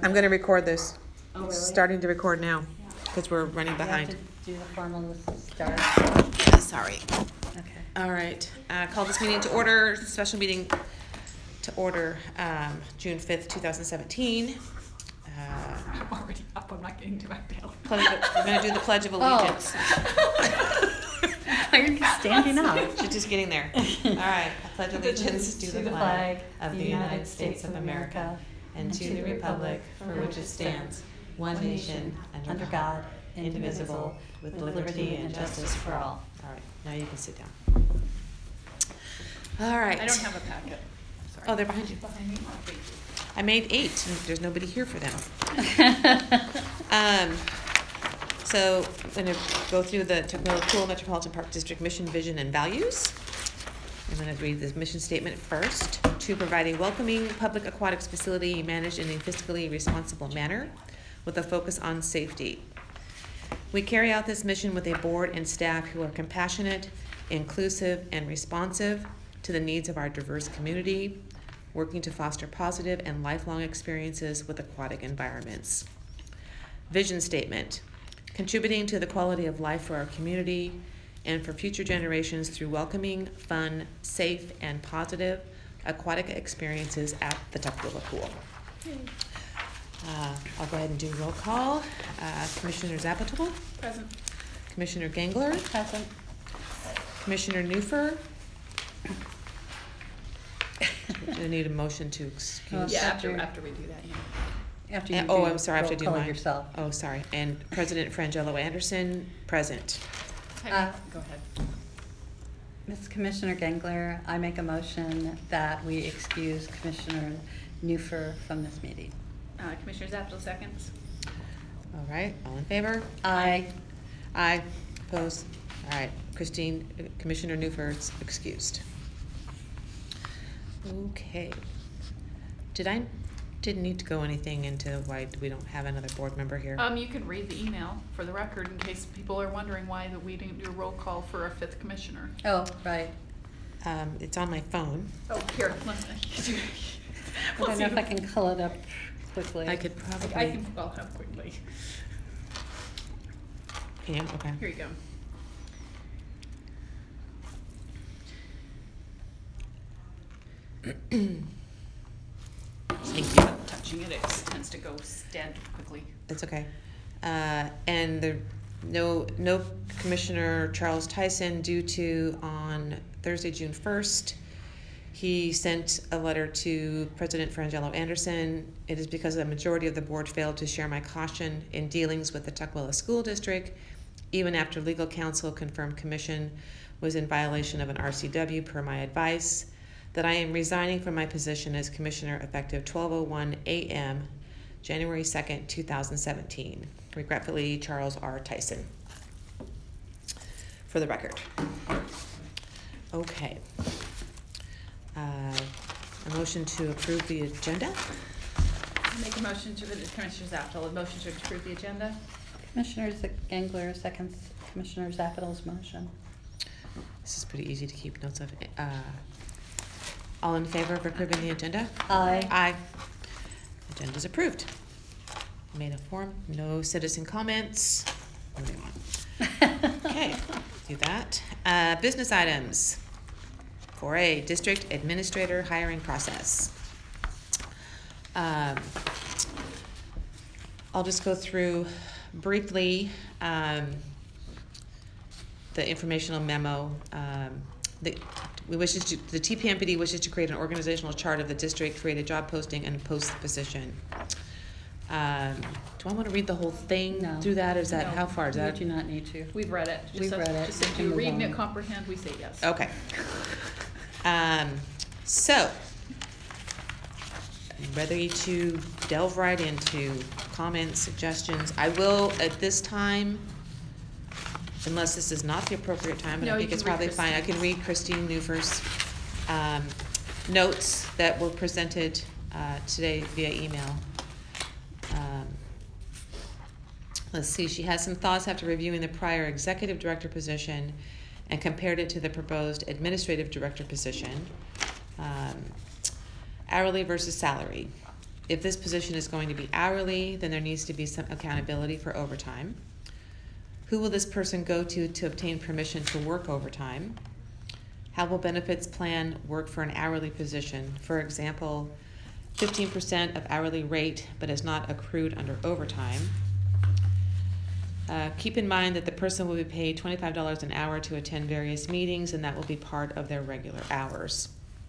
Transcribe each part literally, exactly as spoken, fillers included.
I'm going to record this. Oh, really? Starting to record now because we're running behind. You have to do the formal start. Sorry. Okay. All right. Uh, call this meeting to order. Special meeting to order um, June fifth, twenty seventeen. Uh, I'm already up. I'm not getting to back down. pledge of, we're going to do the Pledge of Allegiance. Why are you standing up? She's just getting there. All right. I pledge allegiance to the flag of the United States of America and to the republic for which it stands, one nation, under God, indivisible, with liberty and justice for all. All right. Now you can sit down. All right. I don't have a packet. Sorry. Oh, they're behind you. Behind me? Oh, thank you. I made eight, and there's nobody here for them. um, so I'm going to go through the Tukwila Metropolitan Park District mission, vision, and values. I'm going to read the mission statement first. To provide a welcoming public aquatics facility managed in a fiscally responsible manner with a focus on safety. We carry out this mission with a board and staff who are compassionate, inclusive, and responsive to the needs of our diverse community, working to foster positive and lifelong experiences with aquatic environments. Vision statement, contributing to the quality of life for our community and for future generations through welcoming, fun, safe, and positive aquatic experiences at the Tukwila Pool. Uh, I'll go ahead and do roll call. Uh, Commissioner Zapatol? Present. Commissioner Gangler? Present. Commissioner Newfer? I need a motion to excuse. Oh, Yeah, after- after after we do that, yeah. After you And- do oh, I'm sorry, I have to roll do call mine. yourself. Oh, sorry. And President Frangelo Anderson, present. Uh, Go ahead. Miz Commissioner Gangler, I make a motion that we excuse Commissioner Newfer from this meeting. Uh, Commissioner Zaptel seconds. All right, all in favor? Aye. Aye. Opposed? All right, Christine, uh, Commissioner Newford's excused. Okay. Did I, didn't need to go anything into why we don't have another board member here? Um, you can read the email for the record in case people are wondering why that we didn't do a roll call for our fifth commissioner. Oh, right. Um, it's on my phone. Oh, here. Let's, I don't know if I can call it up quickly. I could probably. I can call it up quickly. Yeah, okay. Here you go. Thank you. Touching it, it tends to go dead quickly. That's okay. Uh, and the no no Commissioner Charles Tyson due to on Thursday, June first. He sent a letter to President Frangelo Anderson. It is because the majority of the board failed to share my caution in dealings with the Tukwila School District, even after legal counsel confirmed commission was in violation of an R C W per my advice, that I am resigning from my position as commissioner effective twelve oh one a m January second, two thousand seventeen. Regretfully, Charles R. Tyson. For the record. Okay. Uh, a motion to approve the agenda. Make a motion to, Commissioner Zaptel, a motion to approve the agenda. Commissioner Gangler seconds Commissioner Zapatel's motion. This is pretty easy to keep notes of. Uh, all in favor of approving the agenda? Aye. Aye. Agenda is approved. Made a form. No citizen comments. Moving on. Okay, do that. Uh, business items. four A, district administrator hiring process. Um, I'll just go through briefly um, the informational memo. Um, the, we wishes to, the T P M P D wishes to create an organizational chart of the district, create a job posting, and post the position. Um, do I want to read the whole thing No. through that? Or is that, No. how far is You that? do not need to. We've read it. Just We've says- read it. Just We if can you move read and on. it comprehend, we say yes. Okay. Um, so, I'm ready to delve right into comments, suggestions. I will, at this time, unless this is not the appropriate time, but No, I you think can it's read probably fine, I Christine. can read Christine Newfer's um, notes that were presented uh, today via email. Um, let's see, she has some thoughts after reviewing the prior executive director position and compared it to the proposed administrative director position. Um, hourly versus salary. if this position is going to be hourly, then there needs to be some accountability for overtime. Who will this person go to to obtain permission to work overtime? How will benefits plan work for an hourly position? For example, fifteen percent of hourly rate, but is not accrued under overtime. Uh, keep in mind that the person will be paid twenty-five dollars an hour to attend various meetings, and that will be part of their regular hours.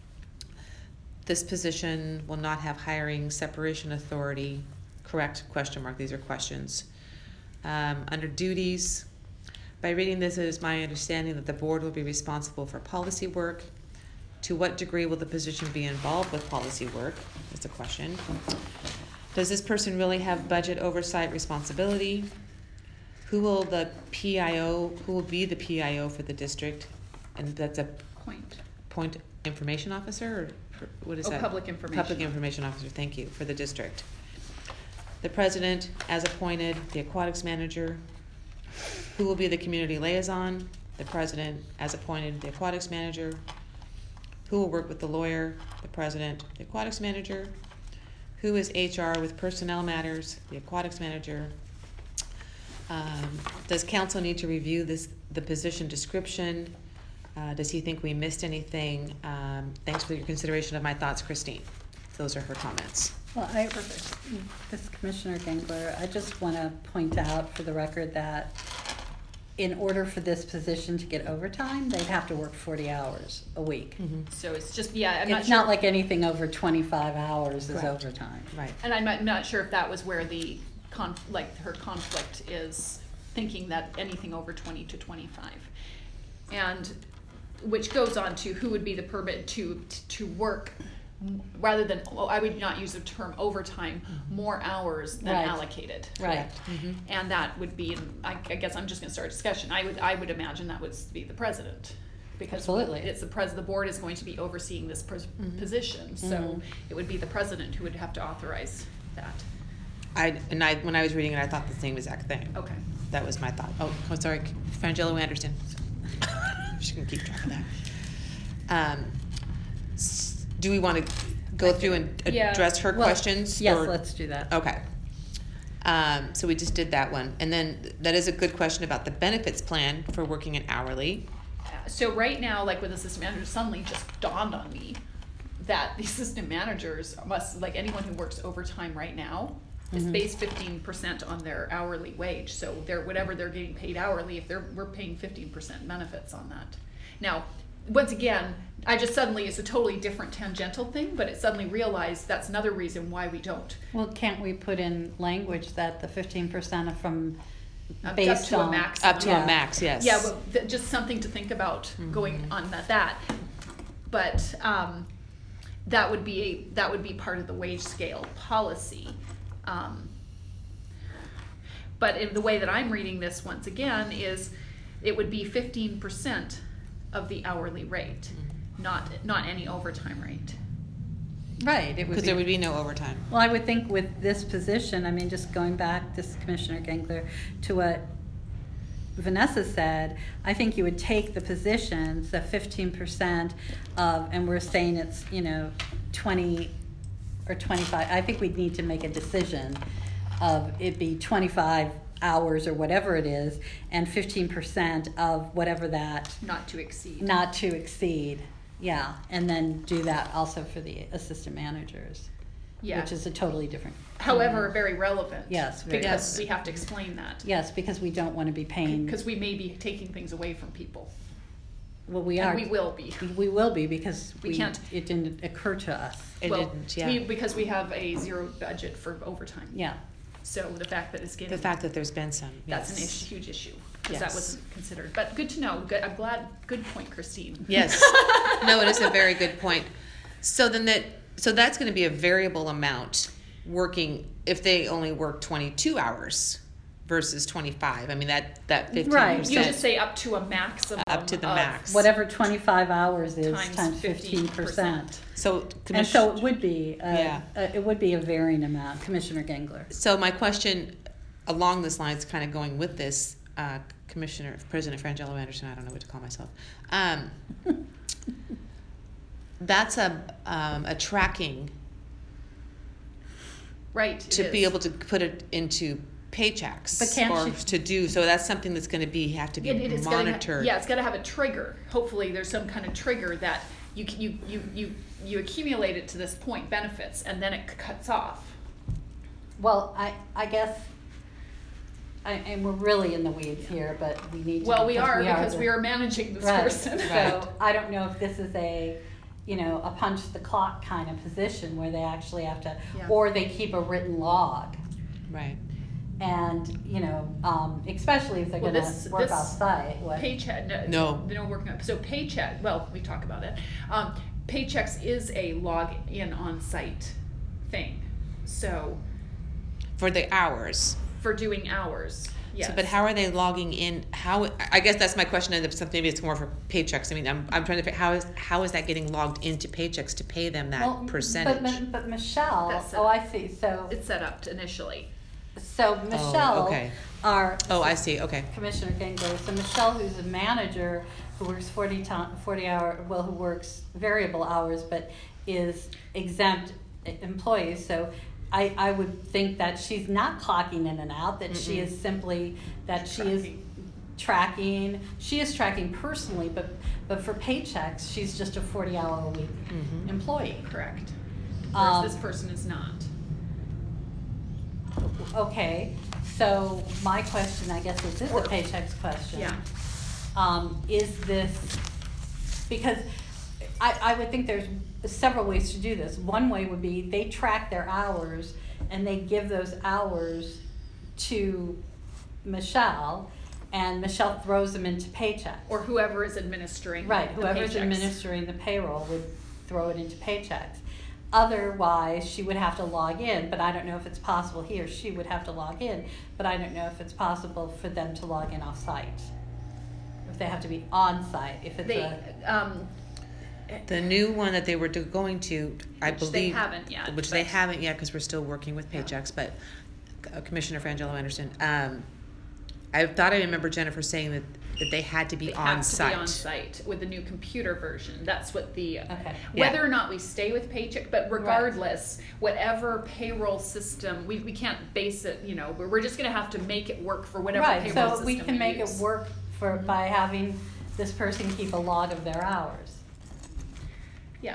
This position will not have hiring separation authority. Correct? Question mark. These are questions. Um, under duties, by reading this, it is my understanding that the board will be responsible for policy work. To what degree will the position be involved with policy work? That's a question. Does this person really have budget oversight responsibility? Who will the P I O, who will be the P I O for the district? And that's a Point. point information officer, or what is Oh, that? public information. Public information officer, thank you, for the district. The president, as appointed, the aquatics manager. Who will be the community liaison? The president, as appointed, the aquatics manager. Who will work with the lawyer? The president, the aquatics manager. Who is H R with personnel matters? The aquatics manager. Um, does council need to review this, the position description? Uh, does he think we missed anything? Um, thanks for your consideration of my thoughts, Christine. Those are her comments. Well, I, this is Commissioner Gengler, I just want to point out for the record that in order for this position to get overtime, they'd have to work forty hours a week. Mm-hmm. So it's just, yeah, I'm not It's sure. not like anything over twenty-five hours is Correct. overtime. Right. And I'm not, not sure if that was where the con, like her conflict is, thinking that anything over twenty to twenty-five. And, which goes on to who would be the permit to, to work, rather than, oh, I would not use the term overtime, more hours than Right. allocated. Right. Mm-hmm. And that would be, I, I guess I'm just gonna start a discussion, I would, I would imagine that would be the president. Because Absolutely. it's the pres, the board is going to be overseeing this pos- Mhm. position, so Mhm. it would be the president who would have to authorize that. I, and I, when I was reading it, I thought the same exact thing. Okay. That was my thought. Oh, oh sorry, Frangelo Anderson. She can keep track of that. Um, s- do we want to go through and Yeah. address her Well, questions? Yes, or- let's do that. Okay. Um, so we just did that one. And then that is a good question about the benefits plan for working an hourly. Uh, So right now, like with assistant manager, suddenly just dawned on me that the assistant managers must, like anyone who works overtime right now, is Mhm. based fifteen percent on their hourly wage. So they're, whatever they're getting paid hourly, if they're, we're paying fifteen percent benefits on that. Now, once again, I just suddenly, it's a totally different tangential thing, but it suddenly realized that's another reason why we don't. Well, can't we put in language that the fifteen percent are from, Up- based up to a on? maximum. Up to Yeah. a max, yes. Yeah, but th- just something to think about going Mhm. on that, that. But, um, that would be a, that would be part of the wage scale policy. Um, But in the way that I'm reading this, once again, is it would be fifteen percent of the hourly rate, not, not any overtime rate. Right, it would Because be. there would be no overtime. Well, I would think with this position, I mean, just going back, this is Commissioner Gengler, to what Vanessa said, I think you would take the positions, the fifteen percent of, and we're saying it's, you know, twenty or twenty-five, I think we'd need to make a decision of it be twenty-five hours or whatever it is, and fifteen percent of whatever that, Not to exceed. not to exceed, yeah, and then do that also for the assistant managers. Yeah. Which is a totally different. However, very relevant. Yes, very Because relevant. we have to explain that. Yes, because we don't want to be paying, Because we may be taking things away from people. well, we And are. we will be. We will be because We we, can't- it didn't occur to us. It Well, didn't, yeah. we- Because we have a zero budget for overtime. Yeah, So the fact that it's getting. The fact that there's been some, That's an yes. issue, huge issue, because that Yes. wasn't considered. But good to know. Good, I'm glad, good point, Christine. Yes. No, it is a very good point. So then that, so that's going to be a variable amount working if they only work twenty-two hours versus twenty-five. I mean, that, that fifteen Right. percent. You just say up to a maximum. Up to the of max. whatever twenty-five hours is Times times fifteen percent. So, And commission- so it would be, uh, Yeah. uh, it would be a varying amount, Commissioner Gengler. So my question along this line is kind of going with this, uh, Commissioner, President Frangelo Anderson, I don't know what to call myself. Um, that's a, um, a tracking Right. to it be is. able to put it into paychecks. But can't or she- to do, so that's something that's gonna be, have to be It- it is gonna ha- monitored. yeah, it's got to have a trigger. Hopefully, there's some kind of trigger that you c- you you you you accumulate it to this point benefits, and then it c- cuts off. Well, I, I guess, I, and we're really in the weeds here, but we need to. Well, we are because the- we are managing this Right. person. Right. So I don't know if this is a, you know, a punch the clock kind of position where they actually have to, Yeah. or they keep a written log. Right. And, you know, um, especially if they're Well, gonna this- work this off-site. what- Paycheck. No. No. They don't work on. So paycheck. Well, we talk about it. Um, Paychecks is a log in on site thing. So For the hours. for doing hours. Yes. So, but how are they logging in? How, I guess that's my question, and something maybe it's more for paychecks. I mean, I'm, I'm trying to figure, how is, how is that getting logged into paychecks to pay them that Well, percentage? But, but Michelle, That's it. oh, I see, so, It's set up initially. so Michelle, okay. our. Oh, I see, okay. Commissioner Gengler, so Michelle, who's a manager, who works forty ti- forty hour, well, who works variable hours, but is exempt e- employee, so I, I would think that she's not clocking in and out, that she Mm-mm. is simply, that she is Tracking. tracking, she is tracking personally, but, but for paychecks, she's just a forty hour a week Mhm. employee. Correct. Whereas Um, this person is not. Okay, so my question, I guess this is a Or- paychecks question. Yeah. Um, is this, because I, I would think there's several ways to do this. One way would be they track their hours and they give those hours to Michelle, and Michelle throws them into paychecks. Or whoever is administering. Right, the whoever's paychecks. administering the payroll would throw it into paychecks. Otherwise, she would have to log in, but I don't know if it's possible, he or she would have to log in, but I don't know if it's possible for them to log in off-site. If they have to be on-site, if it's They, a, um, The new one that they were do- going to, I Which believe. they haven't yet, Which they but- haven't yet, because we're still working with Yeah. paychecks, but uh, Commissioner Frangelo Anderson, um, I thought I remember Jennifer saying that, that they had to be they on have site. to be on site with the new computer version. That's what the, Okay. whether Yeah. or not we stay with paycheck, but regardless, whatever payroll system, we, we can't base it, you know, we're, we're just gonna have to make it work for whatever right, payroll system so we we can make it use. work for, Mhm. by having this person keep a log of their hours. Yeah.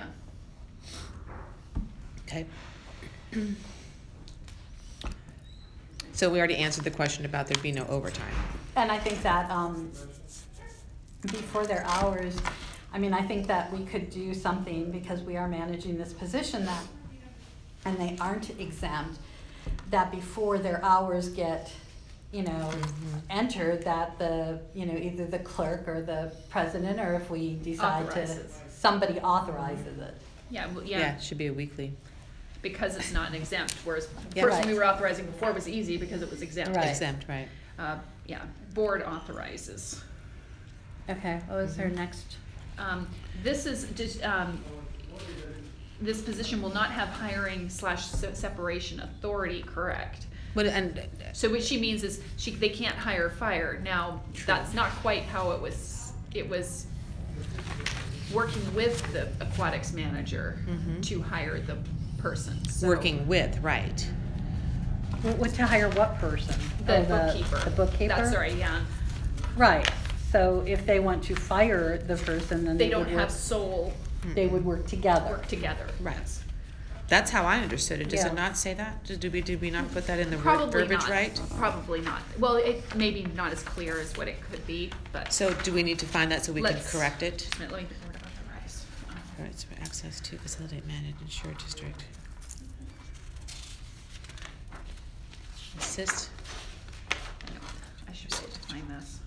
Okay. So we already answered the question about there being no overtime. And I think that, um, before their hours, I mean, I think that we could do something, because we are managing this position that, and they aren't exempt, that before their hours get, you know, Mhm. entered, that the, you know, either the clerk or the president, or if we decide to, Authorizes. somebody authorizes it. Yeah, well, Yeah, yeah, it should be a weekly. because it's not an exempt, whereas the Yeah. person we Right. were authorizing before was easy because it was exempt. Right. Exempt, right. Uh, yeah, board authorizes. Okay, what was her next? Um, this is just, um, this position will not have hiring slash se- separation authority, correct? But, and, So what she means is she, they can't hire fire. Now, that's not quite how it was, it was working with the aquatics manager Mhm. to hire the person, so. working with, right. What, to hire what person? The Oh, bookkeeper. The bookkeeper? That's right, yeah. Right, so if they want to fire the person, then They they don't would have work, sole they would work together. work together. Right. That's how I understood it. Does Yeah. it not say that? Did did we, did we not put that in the word- Probably verbiage not. right? Probably not. Well, it maybe not as clear as what it could be, but. So do we need to find that so we can Let's- correct it? Just a minute, let me board authorize. All right, so access to facilitate managed insured district. Assist. I should be able to find this.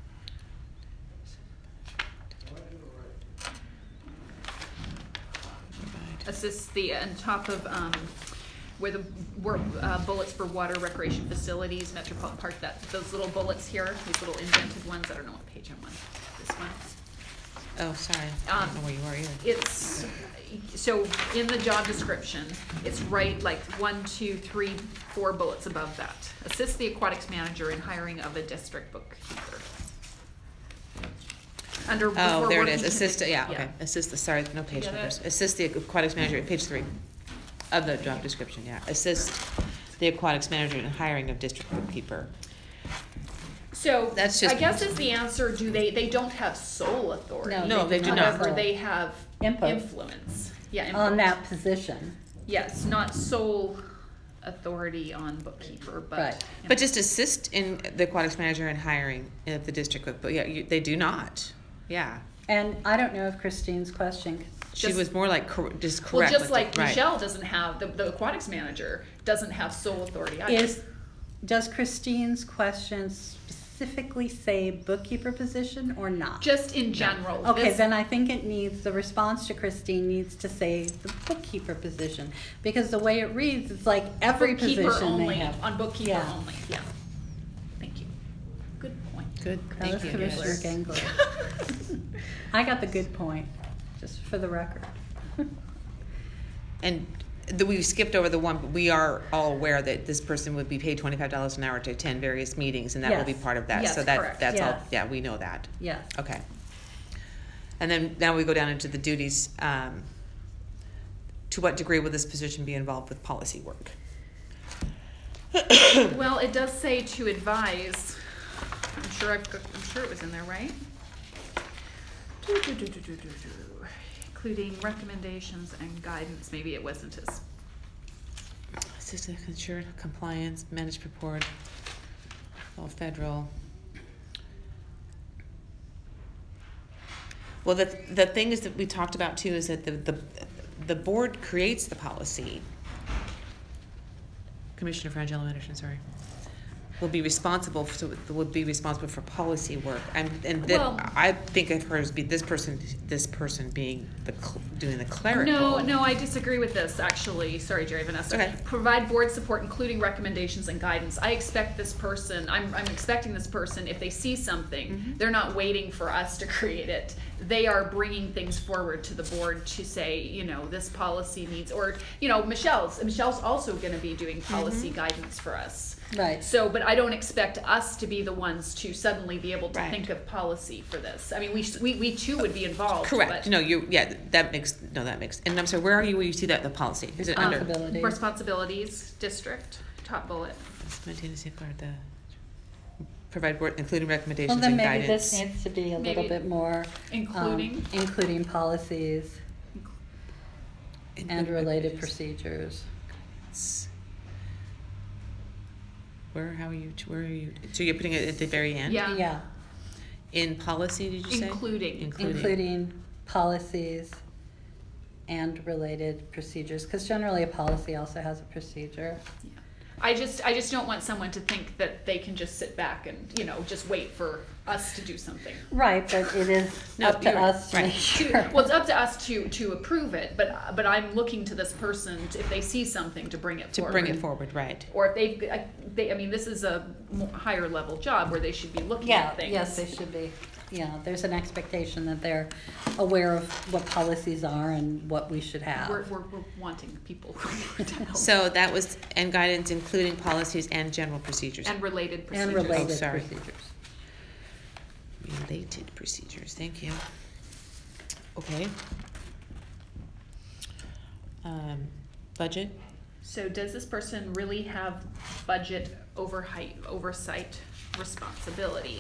Provide. Assist the, on top of, um, where the, were, uh, bullets for water recreation facilities, Metropolitan Park, that, those little bullets here, these little indented ones, I don't know what page I'm on, this one. Oh, sorry. I Um, don't know where you are either. It's, so in the job description, it's right, like, one, two, three, four bullets above that. Assist the aquatics manager in hiring of a district bookkeeper. Under. Oh, before there it working is. to Assist, the- yeah, okay. Assist the, sorry, no page get numbers. it? Assist the aquatics manager, page three of the job description, yeah. Assist the aquatics manager and hiring of district bookkeeper. So That's just- I guess is the answer, do they, they don't have sole authority. No, No, they do not. However, they have Input. influence. Yeah, On input. that position. Yes, not sole authority on bookkeeper, but. Right. But just assist in the aquatics manager and hiring of the district book, but yeah, you, they do not. Yeah. And I don't know if Christine's question, She Just- was more like cor- just Well, correct. just with like the- right. Michelle doesn't have, the, the aquatics manager doesn't have sole authority either. is, does Christine's question specifically say bookkeeper position or not? Just in general. Okay, This- then I think it needs, the response to Christine needs to say the bookkeeper position. Because the way it reads, it's like every bookkeeper position only, they have. on bookkeeper Yeah. only, yeah. Thank you. Good point. Good, That thank was you. Commissioner Yes. Gangler. I got the good point, just for the record. And the, we skipped over the one, but we are all aware that this person would be paid twenty-five dollars an hour to attend various meetings, and that will be Yes. part of that. Yes, So that, correct. that's all, Yes. yeah, we know that. Yes. Okay. And then now we go down into the duties. Um, to what degree will this position be involved with policy work? Well, it does say to advise, I'm sure I've, got- I'm sure it was in there, right? Do, do, do, do, do, do, do. Including recommendations and guidance, maybe it wasn't as, Assist to ensure compliance, manage report, all federal. Well, the, the thing is that we talked about too is that the, the, the board creates the policy. Commissioner Frangella Anderson, sorry. Will be responsible, so will be responsible for policy work. And, and then Well- I think of her as be this person, this person being the, cl- doing the clerical. no, no, I disagree with this, actually. Sorry, Jerry Vanessa. Okay. Provide board support, including recommendations and guidance. I expect this person, I'm, I'm expecting this person, if they see something, Mhm. they're not waiting for us to create it. They are bringing things forward to the board to say, you know, this policy needs, or, you know, Michelle's, Michelle's also gonna be doing policy Mm-hmm. guidance for us. Right. So, but I don't expect us to be the ones to suddenly be able to Right. think of policy for this. I mean, we, we, we too would be involved, Correct. but- No, you, yeah, that makes, no, that makes, and I'm sorry, where are you, where you see that, the policy? Is it under? Responsibilities. Responsibilities, district, top bullet. Maintain and safeguard the, provide board, including Well, recommendations then and maybe guidance. this needs to be a little Maybe bit more. um, including? Including policies and Including related recommendations. procedures. S- Where, how are you, where are you, so you're putting it at the very end? Yeah. Yeah, In policy, did you say? Including. Including. including policies and related procedures, because generally a policy also has a procedure. Yeah. I just, I just don't want someone to think that they can just sit back and, you know, just wait for us to do something. Right, but it is No, up to you're- us to right. make To- sure. Well, it's up to us to, to approve it, but, but I'm looking to this person, to- if they see something, to bring it To forward. bring it forward, right. Or if they've, I- they, I mean, this is a mo- higher level job where they should be looking Yeah, at things. yes, they should be. Yeah, there's an expectation that they're aware of what policies are and what we should have. We're, we're, we're wanting people to help. So that was, and guidance including policies and general procedures. And related And procedures. Oh, related sorry. procedures. Related procedures, thank you. Okay. Um, budget, So does this person really have budget oversight, oversight responsibility?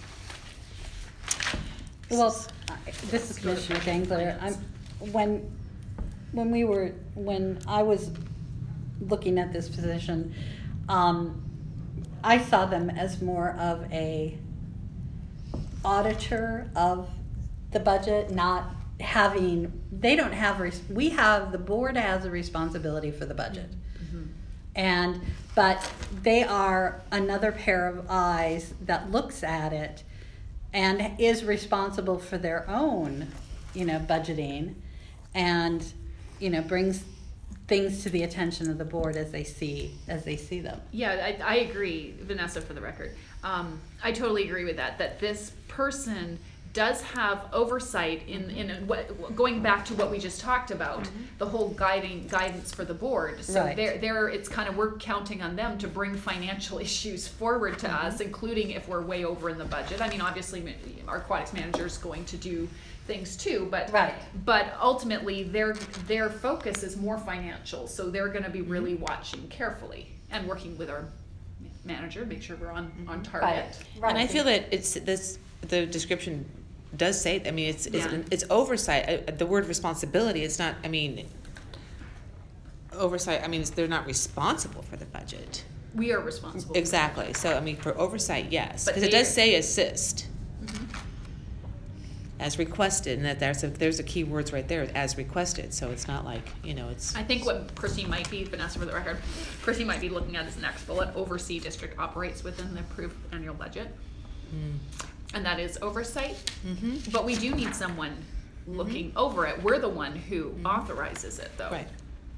Well, I- this is Commissioner Gangler. I'm, when, when we were, when I was looking at this position, um, I saw them as more of a auditor of the budget, not having, they don't have, res- we have, the board has a responsibility for the budget. And, but they are another pair of eyes that looks at it and is responsible for their own, you know, budgeting and, you know, brings things to the attention of the board as they see, as they see them. Yeah, I, I agree, Vanessa, for the record. Um, I totally agree with that, that this person does have oversight in, in what, going back to what we just talked about, the whole guiding, guidance for the board. So Right. they're, they're, it's kind of, we're counting on them to bring financial issues forward to us, including if we're way over in the budget. I mean, obviously, ma- our aquatics manager is going to do things too, but Right. but ultimately their their focus is more financial, so they're going to be really watching carefully. and working with our ma- manager, make sure we're on, on Mhm. target. Right. And I feel that it's, this, the description does say, I mean, it's, it's, Yeah. it's oversight, uh, the word responsibility, it's not, I mean, oversight, I mean, it's, they're not responsible for the budget. We are responsible. Exactly, so, I mean, for oversight, yes, But because it they- does say assist, Mhm. as requested, and that there's a, there's a key words right there, as requested, so it's not like, you know, it's. I think what Christine might be, Vanessa for the record, Christine might be looking at as the next bullet, oversee district operates within the approved annual budget. Mm. And that is oversight, Mm-hmm. but we do need someone looking over it. We're the one who Mhm. authorizes it though. Right.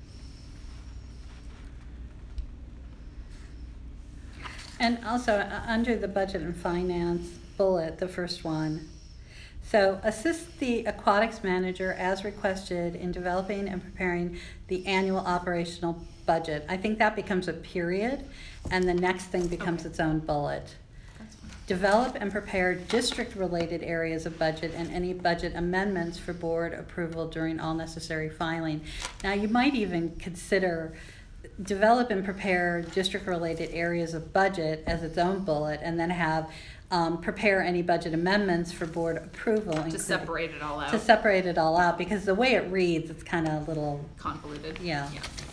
And also, uh, under the budget and finance bullet, the first one, so assist the aquatics manager as requested in developing and preparing the annual operational budget. I think that becomes a period, and the next thing becomes Okay. its own bullet. That's fine. Develop and prepare district-related areas of budget and any budget amendments for board approval during all necessary filing. Now, you might even consider develop and prepare district-related areas of budget as its own bullet, and then have um, prepare any budget amendments for board approval. To including- separate it all out. To separate it all out, because the way it reads, it's kind of a little, Convoluted. Yeah.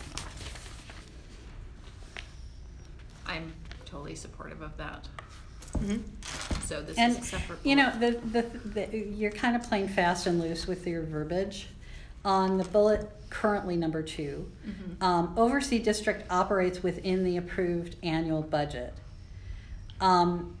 I'm totally supportive of that. Mm-hmm. So this and, is a separate. you know, bullet. the, the, the, you're kind of playing fast and loose with your verbiage. On the bullet currently number two, Mhm. um, oversee district operates within the approved annual budget. Um,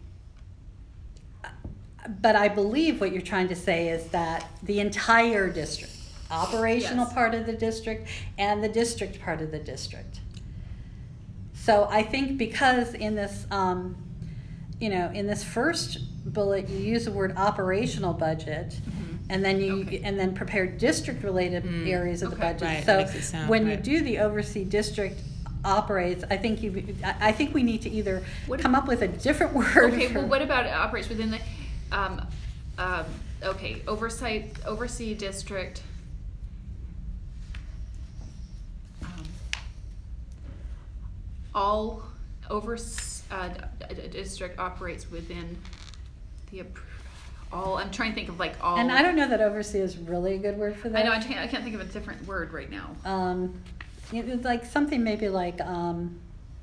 but I believe what you're trying to say is that the entire district, operational Yes. part of the district and the district part of the district. So I think because in this, um, you know, in this first bullet, you use the word operational budget, Mhm. and then you Okay. and then prepare district-related Mm. areas of the Okay. budget. Right, so that makes it sound when you right. do the oversee district operates, I think you, I, I think we need to either What come if- up with a different word. Okay, for- well, what about it operates within the, um, um, okay, oversight, oversee district. um, All overs, uh, d- d- district operates within the, appro- all, I'm trying to think of like all. And I don't know that oversee is really a good word for that. I know, I can't, I can't think of a different word right now. Um, it was like something maybe like um,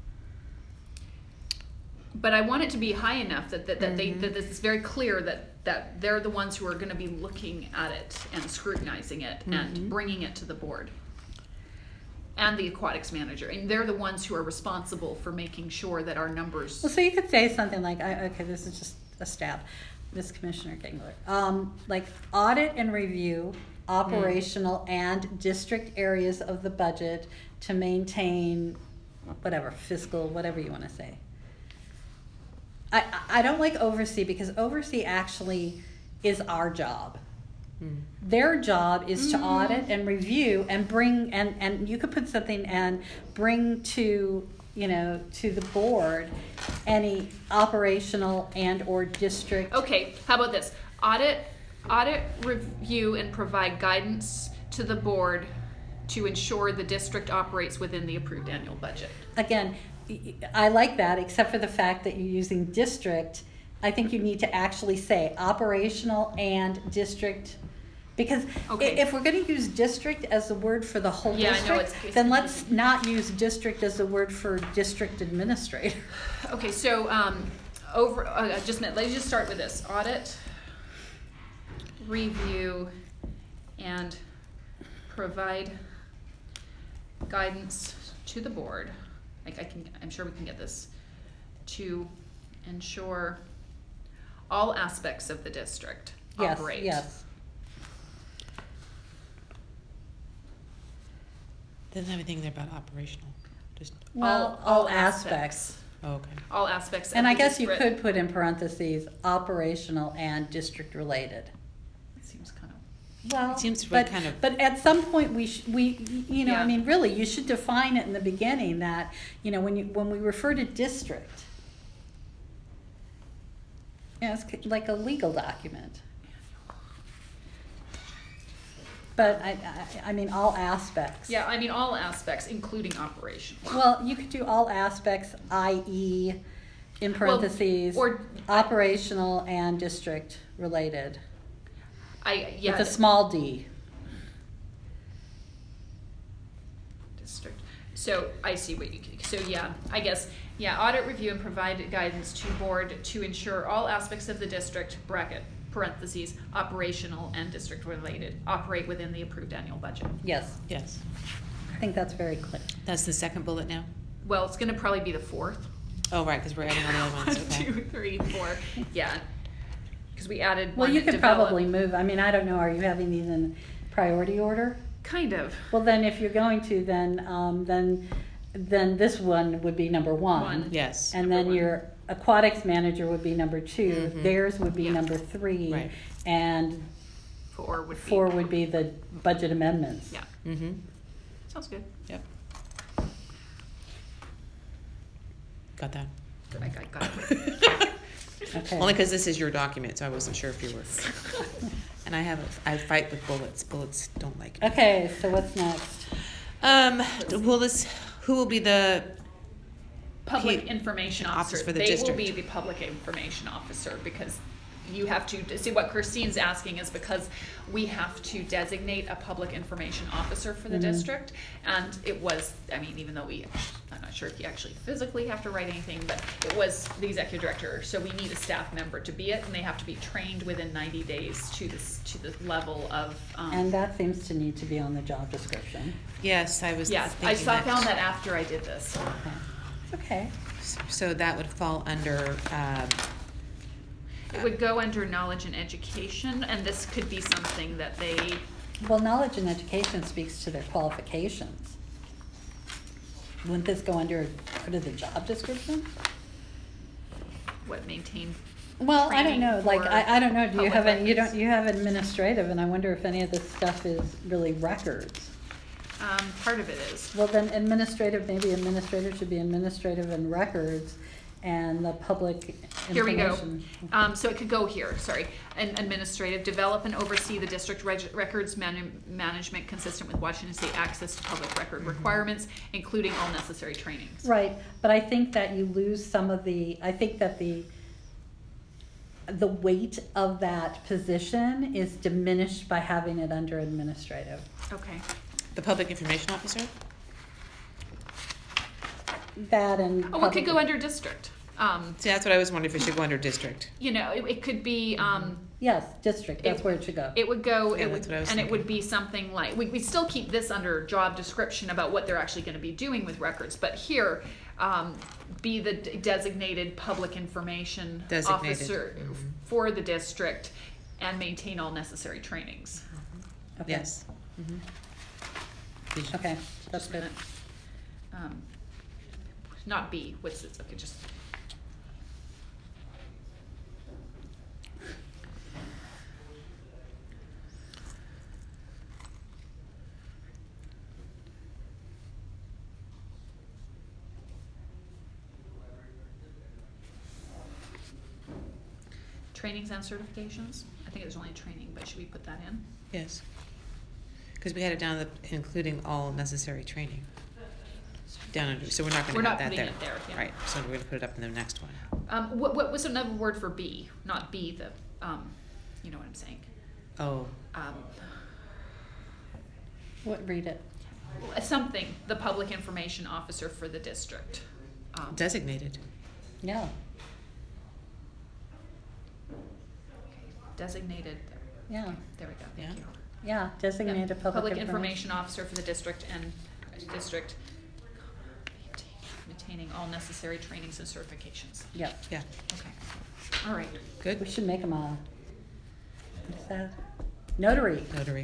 But I want it to be high enough that, that, that they, Mhm. that it's very clear that, that they're the ones who are gonna be looking at it and scrutinizing it Mhm. and bringing it to the board. And the aquatics manager, and they're the ones who are responsible for making sure that our numbers. well, so you could say something like, I, okay, this is just a stab, this Commissioner Gengler. Um, like audit and review operational and district areas of the budget to maintain whatever fiscal, whatever you want to say. I, I don't like oversee because oversee actually is our job. Mm. Their job is to Mm. audit and review and bring, and, and you could put something and bring to, you know, to the board any operational and or district. Okay, how about this? Audit, audit, review, and provide guidance to the board to ensure the district operates within the approved annual budget. Again, I like that, except for the fact that you're using district. I think you need to actually say operational and district, because i- Okay. if we're gonna use district as the word for the whole Yeah, I know, district, it's- it's then let's confusing. not use district as the word for district administrator. Okay, so, um, over, uh, I just meant, let's just start with this. Audit, review, and provide guidance to the board. Like I can, I'm sure we can get this, to ensure all aspects of the district Yes, operate. yes. Doesn't have anything there about operational, just, Well, all all aspects. oh, okay. All aspects of And I the guess you district. could put in parentheses, operational and district related. It seems kind of. Well, It seems but, kind of- but at some point we sh- we you know I Yeah. mean really you should define it in the beginning that you know when you when we refer to district, you know, it's like a legal document. But I, I, I mean, all aspects. Yeah, I mean, all aspects, including operational. Well, you could do all aspects, that is, in parentheses, or- operational and district related, I, yeah. with a small d. District. So I see what you, so yeah, I guess, yeah, audit, review, and provide guidance to board to ensure all aspects of the district, bracket, parentheses, operational and district related, operate within the approved annual budget. Yes, Yes. I think that's very clear. That's the second bullet now? Well, it's gonna probably be the fourth. Oh, right, because we're adding all the other ones, okay. Two, three, four, yeah. Because we added Well, one you that could developed- probably move, I mean, I don't know, are you having these in priority order? Kind of. Well, then if you're going to, then, um, then, then this one would be number one. One. Yes. And Number then one. your aquatics manager would be number two, Mhm. theirs would be Yeah. number three. Right. And Four would be. four would be the budget amendments. Yeah, Mm-hmm, sounds good. yep. Got that? I got, got it. Okay. Only because this is your document, so I wasn't sure if you were. And I have, a, I fight with bullets. Bullets don't like me. Okay, so what's next? Um, will this, who will be the, Public P- information office officer, for the they will district. be the public information officer, because you have to, see what Christine's asking is because we have to designate a public information officer for the Mhm. district, and it was, I mean, even though we, I'm not sure if you actually physically have to write anything, but it was the executive director, so we need a staff member to be it, and they have to be trained within ninety days to this, to the level of, um. And that seems to need to be on the job description. yes, I was Yeah, thinking I saw, found that after I did this. Okay. Okay. So that would fall under, um, It would go under knowledge and education, and this could be something that they, Well, knowledge and education speaks to their qualifications. Wouldn't this go under, under the job description? what, maintain. Well, I don't Training know, like, for I, I don't know, do you public have any, you records. don't, you have administrative, and I wonder if any of this stuff is really records. Um, part of it is. Well, then administrative, maybe administrative should be administrative and records, and the public Here we go. information. Um, so it could go here, sorry. An administrative, develop and oversee the district reg- records man- management consistent with Washington State access to public record requirements, including all necessary trainings. Right, but I think that you lose some of the, I think that the, the weight of that position is diminished by having it under administrative. Okay. the public information officer? That and. Oh, it could go public- under district. Um, See, that's what I was wondering, if it should go under district. you know, it, it could be, um, Yes, district, that's It- where it should go. it would go, Yeah, it would, that's what I was and it thinking. would be something like, we, we still keep this under job description about what they're actually gonna be doing with records, but here, um, be the d- designated public information Designated, officer mhm. for the district and maintain all necessary trainings. Okay. Yes. Mhm. Did you- Okay, that's Just a good. minute. Um, Not B, what's it, okay, just. Trainings and certifications? I think there's only training, but should we put that in? Yes. Because we had it down, the including all necessary training. Down under, so we're not We're gonna not have that putting there. it there, yeah. Right, so we're gonna put it up in the next one. Um, what, what was another word for B? Not B, the, um, you know what I'm saying? Oh, Um, What, read it. something, the public information officer for the district. Um, designated. Yeah, Designated, yeah, there we go, Yeah. thank you. yeah, Yeah, designated public Public information. information officer for the district and district maintaining all necessary trainings and certifications. Yep, Yeah, Okay, all right. we good. should make them a, what is that? Notary. Notary.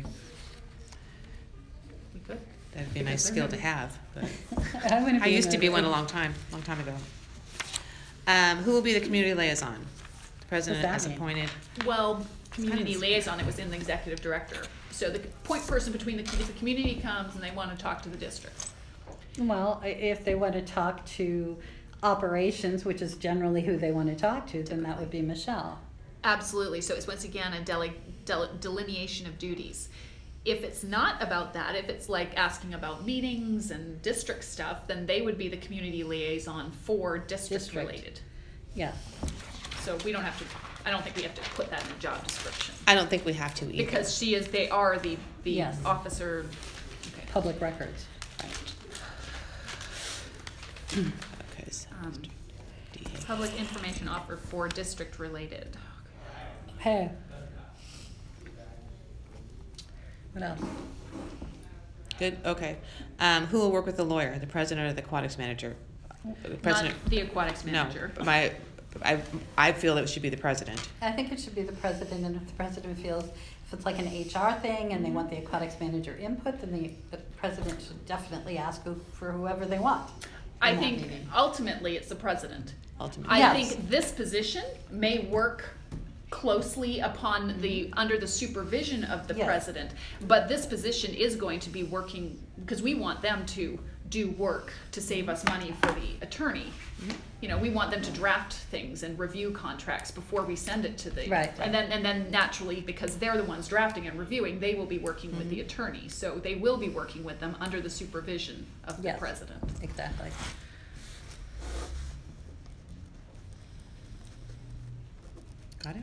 We good? That'd be a Because nice they're skill to notary. have, but I wanna I be a used to be one a notary. long time, long time ago. Um, who will be the community liaison? The president that has mean? appointed. Well, community Kind of- liaison, it was in the executive director. So the point person between the, if the community comes and they wanna talk to the district. Well, i- if they want to talk to operations, which is generally who they want to talk to, then that would be Michelle. Absolutely, so it's once again a dele- dele- delineation of duties. If it's not about that, if it's like asking about meetings and district stuff, then they would be the community liaison for district District. related. Yeah. So we don't have to, I don't think we have to put that in the job description. I don't think we have to either. Because she is, they are the, the Yes. officer, okay. Public records. Okay, so Um, D A. Public information offered for district related. Okay. What else? Good, okay. Um, who will work with the lawyer, the president or the aquatics manager? The Not president, the aquatics no, manager. but- my, I, I feel that it should be the president. I think it should be the president, and if the president feels, if it's like an H R thing and they want the aquatics manager input, then the, the president should definitely ask who, for whoever they want. I in that think meeting. ultimately it's the president. Ultimately. I Yes. think this position may work closely upon the, under the supervision of the Yes. president, but this position is going to be working, because we want them to do work to save us money for the attorney. You know, we want them to draft things and review contracts before we send it to the. Right. And then, and then naturally, because they're the ones drafting and reviewing, they will be working with the attorney. So they will be working with them under the supervision of the Yes. president. Exactly. Got it?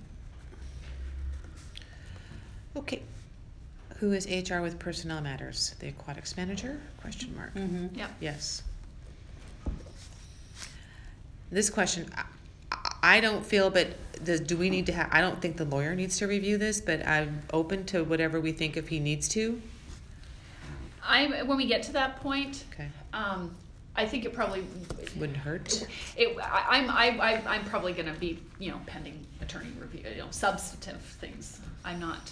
Okay. Who is H R with personnel matters? The aquatics manager? Question mark. Mm-hmm. Yep. Yes. This question, I, I don't feel, but does, do we need to have, I don't think the lawyer needs to review this, but I'm open to whatever we think if he needs to. I, when we get to that point, Okay. um, I think it probably Wouldn't hurt. It, I, I'm, I, I, I'm probably going to be, you know, pending attorney review, you know, substantive things. I'm not.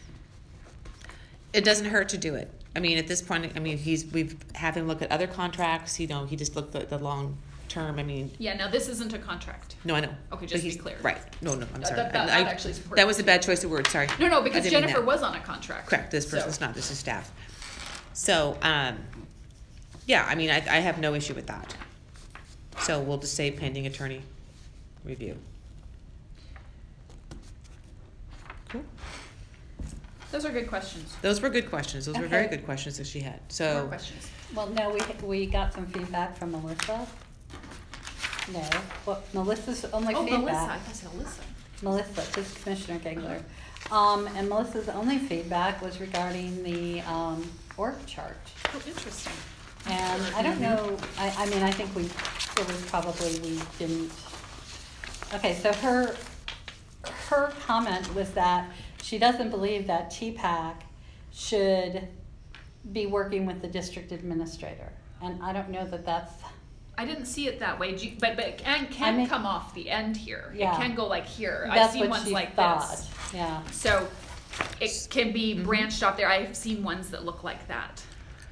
It doesn't hurt to do it. I mean, at this point, I mean, he's, we've had him look at other contracts, you know, he just looked at the long term, I mean, Yeah, now this isn't a contract. no, I know. Okay, But just to be he's- clear. Right, no, no, I'm That- sorry. that- that I- actually is important. That was a bad choice of words, sorry. No, no, I because didn't mean Jennifer that. was on a contract. Correct, this so- person's not, this is staff. So, um, yeah, I mean, I, I have no issue with that. So we'll just say pending attorney review. Cool. Those are good questions. Those were good questions. Those were very Okay. good questions that she had. More So, questions. Well, no, we, we got some feedback from Melissa. No, well, Melissa's only Oh, feedback. Melissa, I thought you said Alyssa. Melissa, this is Commissioner Gengler. Um, and Melissa's only feedback was regarding the, um, org chart. Oh, interesting. And I don't know, I, I mean, I think we, it was probably, we didn't, okay, so her, her comment was that she doesn't believe that T PAC should be working with the district administrator. And I don't know that that's, I didn't see it that way, Do you- but, but it can, I can mean- come off the end here. Yeah. It can go like here. I've that's seen what ones she like thought, this. yeah. So it can be Mhm. branched off there. I've seen ones that look like that.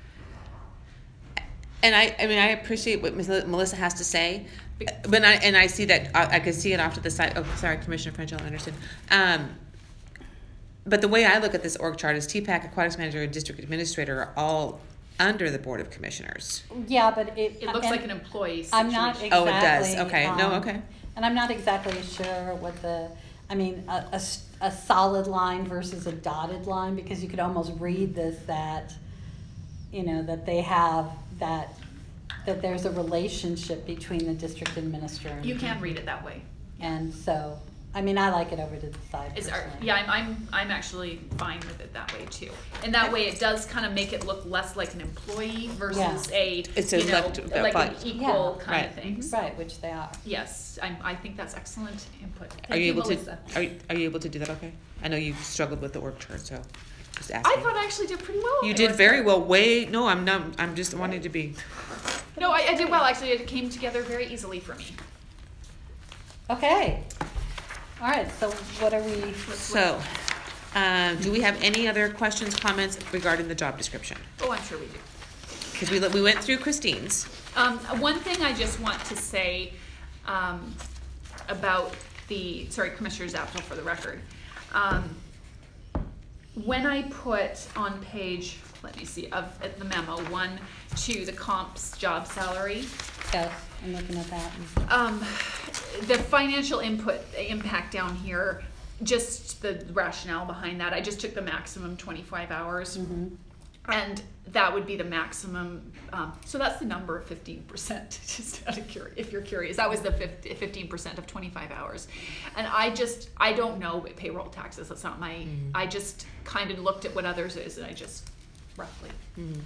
and I, I mean, I appreciate what Miz Melissa has to say, but I, and I see that, I, I can see it off to the side. Oh, sorry, Commissioner French, I understand. Um, but the way I look at this org chart is T PAC, Aquatics Manager, and District Administrator are all under the Board of Commissioners. Yeah, but it. It looks and like an employee situation. I'm not exactly. Oh, it does. Okay. No, um, okay. And I'm not exactly sure what the, I mean, a, a s- a solid line versus a dotted line, because you could almost read this that, you know, that they have that, that there's a relationship between the district administrator. You can read it that way. And so, I mean, I like it over to the side Is our, personally. yeah, I'm, I'm I'm actually fine with it that way too. And that way, it does kind of make it look less like an employee versus Yeah. a It's a you know elect- like an but- equal Yeah. kind Right. of things. Right, which they are. Yes, I I think that's excellent input. Thank Are you able Melissa. to, are you, are you able to do that okay? I know you struggled with the org chart, so just I asking. thought I actually did pretty well. You with did the very org well, way, no, I'm not, I'm just wanting to be, chart. No, I, I did well actually. It came together very easily for me. Okay. All right, so what are we, so, um, do we have any other questions, comments regarding the job description? Oh, I'm sure we do. Because we, we went through Christine's. Um, one thing I just want to say um, about the, sorry, Commissioner Zaptel for the record. Um, when I put on page, let me see, of at the memo, one to the comps job salary, yes, I'm looking at that. um, the financial input impact down here, just the rationale behind that, I just took the maximum twenty-five hours. Mhm. And that would be the maximum. Um, so that's the number of fifteen percent, just out of curi- if you're curious. That was the fifteen percent of twenty-five hours. And I just, I don't know what payroll taxes. That's not my, mm. I just kind of looked at what others is, and I just roughly. Mm.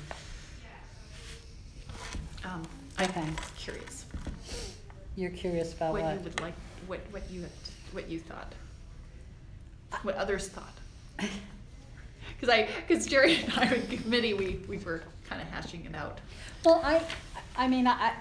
Um, Okay. I'm curious. You're curious about what? what? you would like, what, what you, what you thought. What others thought. Because I, because Jerry and I in committee, we, we were kind of hashing it out. Well, I, I mean, I,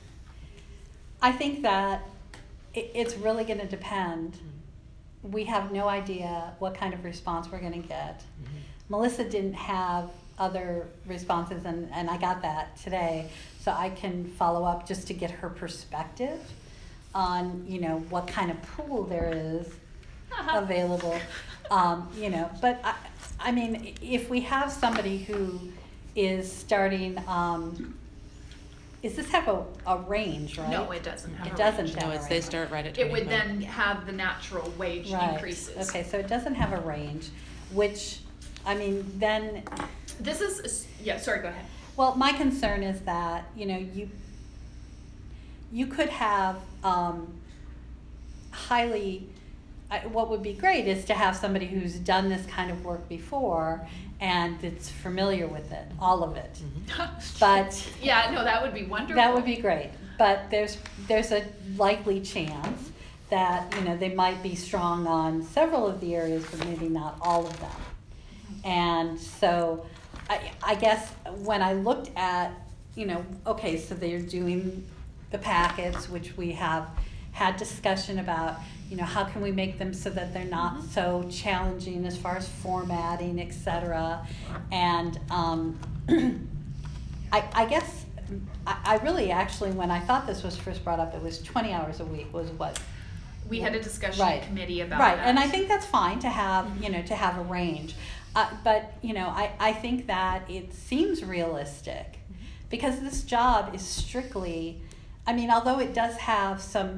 I think that it, it's really going to depend. We have no idea what kind of response we're going to get. Mm-hmm. Melissa didn't have other responses, and, and I got that today, so I can follow up just to get her perspective on, you know, what kind of pool there is available, um, you know, but I, I mean, if we have somebody who is starting, um, is this have a, a range, right? No, it doesn't have It a doesn't range. have No, a it's, range. they start right at It twenty-five. would then have the natural wage Right. increases. Okay, so it doesn't have a range, which, I mean, then, This is, yeah, sorry, go ahead. well, my concern is that, you know, you, you could have, um, highly, I, what would be great is to have somebody who's done this kind of work before and that's familiar with it, all of it. Mm-hmm. But Yeah, no, that would be wonderful. that would be great. But there's there's a likely chance that, you know, they might be strong on several of the areas, but maybe not all of them. And so I, I guess when I looked at, you know, okay, so they're doing the packets, which we have had discussion about, you know, how can we make them so that they're not mm-hmm. so challenging as far as formatting, et cetera. And um, I, I guess I, I really actually, when I thought this was first brought up, it was twenty hours a week was what we had a discussion right. committee about right. that. And I think that's fine to have, mm-hmm. you know, to have a range. Uh, but, you know, I, I think that it seems realistic because this job is strictly, I mean, although it does have some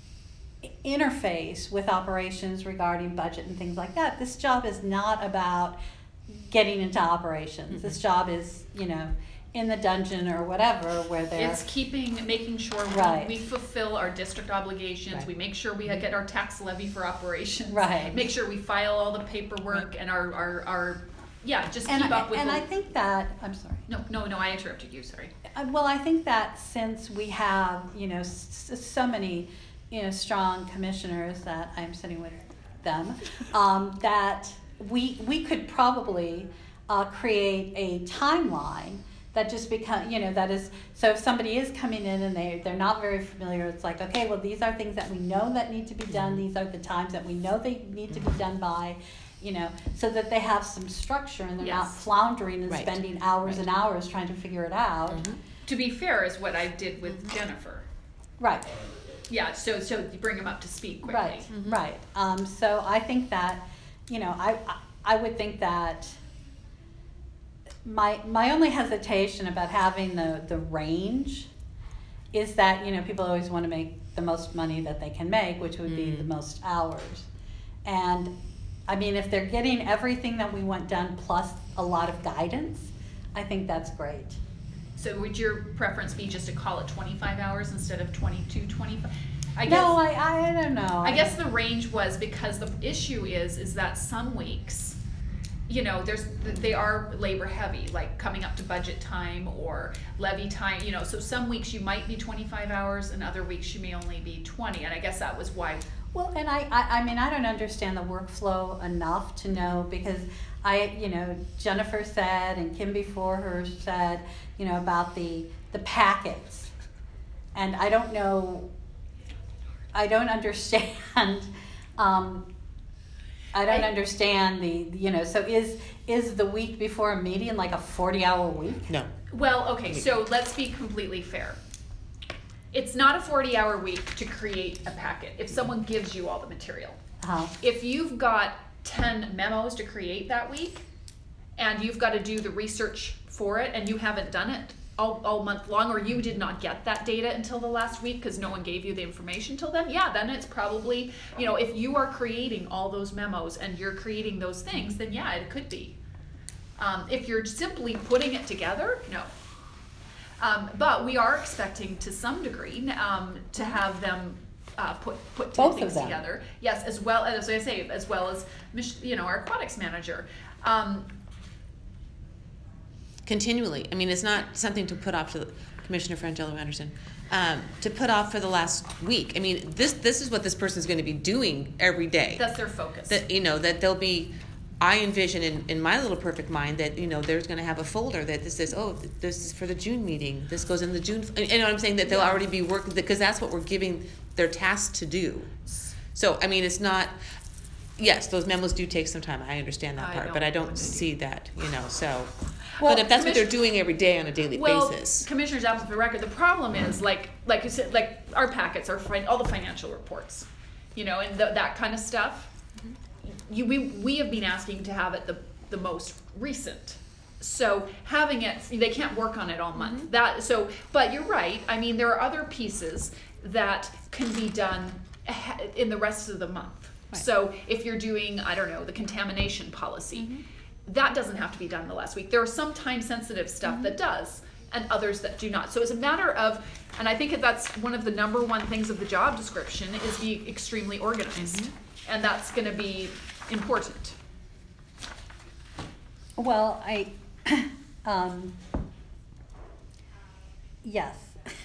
interface with operations regarding budget and things like that, this job is not about getting into operations. Mm-hmm. This job is, you know, in the dungeon or whatever where they're... It's keeping, making sure right. we, we fulfill our district obligations, right. we make sure we get our tax levy for operations, right. make sure we file all the paperwork right. and our, our, our, yeah, just and keep I, up with And the, I think that, I'm sorry. No, no, no, I interrupted you, sorry. Uh, well, I think that since we have, you know, s- so many, you know, strong commissioners that I'm sitting with them, um, that we we could probably uh, create a timeline that just become, you know, that is, so if somebody is coming in and they, they're not very familiar, it's like, okay, well, these are things that we know that need to be done, these are the times that we know they need to be done by, you know, so that they have some structure and they're yes. not floundering and right. spending hours right. and hours trying to figure it out. Mm-hmm. To be fair is what I did with Jennifer. Right. Yeah, so so you bring them up to speed quickly. Right, mm-hmm. right. Um, so I think that, you know, I, I would think that my my only hesitation about having the, the range is that, you know, people always want to make the most money that they can make, which would mm. be the most hours. And I mean, if they're getting everything that we want done plus a lot of guidance, I think that's great. So would your preference be just to call it twenty-five hours instead of twenty-two, twenty-five? I guess, no, I, I don't know. I guess the range was because the issue is is that some weeks, you know, there's they are labor heavy, like coming up to budget time or levy time, you know, so some weeks you might be twenty-five hours and other weeks you may only be twenty, and I guess that was why. Well, and I, I, I mean, I don't understand the workflow enough to know, because I, you know, Jennifer said and Kim before her said, you know, about the the packets, and I don't know, I don't understand, um, I don't I, understand the, you know, so is is the week before a meeting like a forty hour week? No. Well, okay, so let's be completely fair. It's not a forty hour week to create a packet if someone gives you all the material. Uh-huh. If you've got ten memos to create that week and you've got to do the research for it and you haven't done it, all, all month long, or you did not get that data until the last week because no one gave you the information till then, yeah, then it's probably, you know, if you are creating all those memos and you're creating those things, then yeah, it could be. Um, if you're simply putting it together, no. Um, but we are expecting to some degree um, to have them uh, put put two Both of things them. together. Yes, as well as I say, as well as Mich- you know, our aquatics manager. Um, Continually. I mean, it's not something to put off to Commissioner Frangelo Anderson, um, to put off for the last week. I mean, this this is what this person is going to be doing every day. that's their focus. That, you know, that they'll be, I envision in, in my little perfect mind that, you know, there's going to have a folder that this says, oh, this is for the June meeting. This goes in the June, you know what I'm saying? That they'll Yeah. already be working, because that's what we're giving their task to do. So, I mean, it's not, yes, those memos do take some time. I understand that I part, don't but I know don't what they do. see that, you know, so. Well, But if that's what they're commission- doing every day on a daily Well, basis. Commissioners, Appleton, for the record, the problem is like like you said, like our packets are fin- all the financial reports, you know, and th- that kind of stuff. You we we have been asking to have it the the most recent. So having it, they can't work on it all month. That so, but you're right. I mean, there are other pieces that can be done ahe- in the rest of the month. Right. So if you're doing, I don't know, the contamination policy, that doesn't have to be done the last week. There are some time sensitive stuff that does, and others that do not. So it's a matter of, and I think that's one of the number one things of the job description is be extremely organized, and that's going to be important. Well, I, um, yes.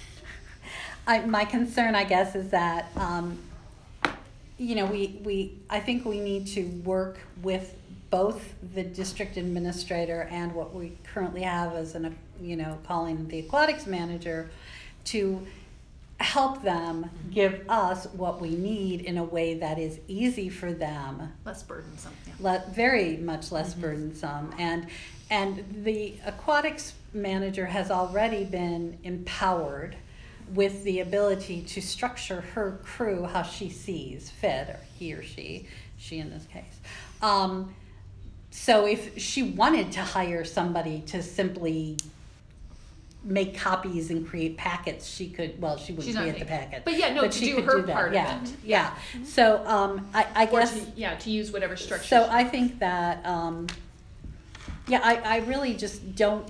I, my concern, I guess, is that, um, you know, we, we, I think we need to work with both the district administrator and what we currently have as an, you know, calling the aquatics manager to help them give us what we need in a way that is easy for them, Less burdensome. Yeah. le- very much less burdensome. And and the aquatics manager has already been empowered with the ability to structure her crew how she sees fit, or he or she, she in this case. Um, so if she wanted to hire somebody to simply make copies and create packets, she could, well, she wouldn't She's not create the making- packet. but yeah, no, to she do could her that, part of yeah, it. Yeah, so um, I, I Or guess. to, yeah, to use whatever structure. So I think that, um, yeah, I, I really just don't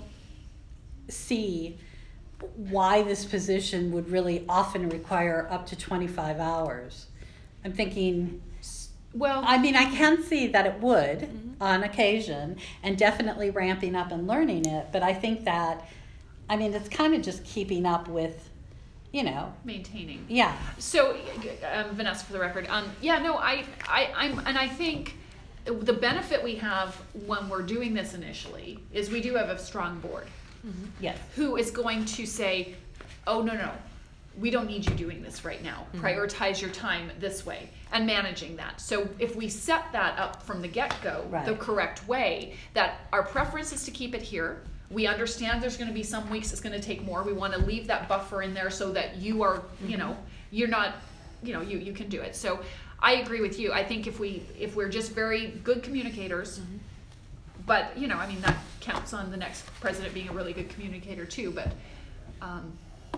see why this position would really often require up to twenty-five hours. I'm thinking, well, I mean, I can see that it would on occasion, and definitely ramping up and learning it, but I think that, I mean, it's kind of just keeping up with, you know, maintaining. yeah. So, um, Vanessa, for the record, um, yeah, no, I, I, I'm, and I think the benefit we have when we're doing this initially is we do have a strong board Yes. who is going to say, oh, no, no, we don't need you doing this right now. Prioritize your time this way and managing that. So if we set that up from the get-go Right. the correct way, that our preference is to keep it here. We understand there's going to be some weeks it's going to take more. We want to leave that buffer in there so that you are, you know, you're not, you know, you, you can do it. So I agree with you. I think if we if we're just very good communicators, but you know, I mean that counts on the next president being a really good communicator too. But um,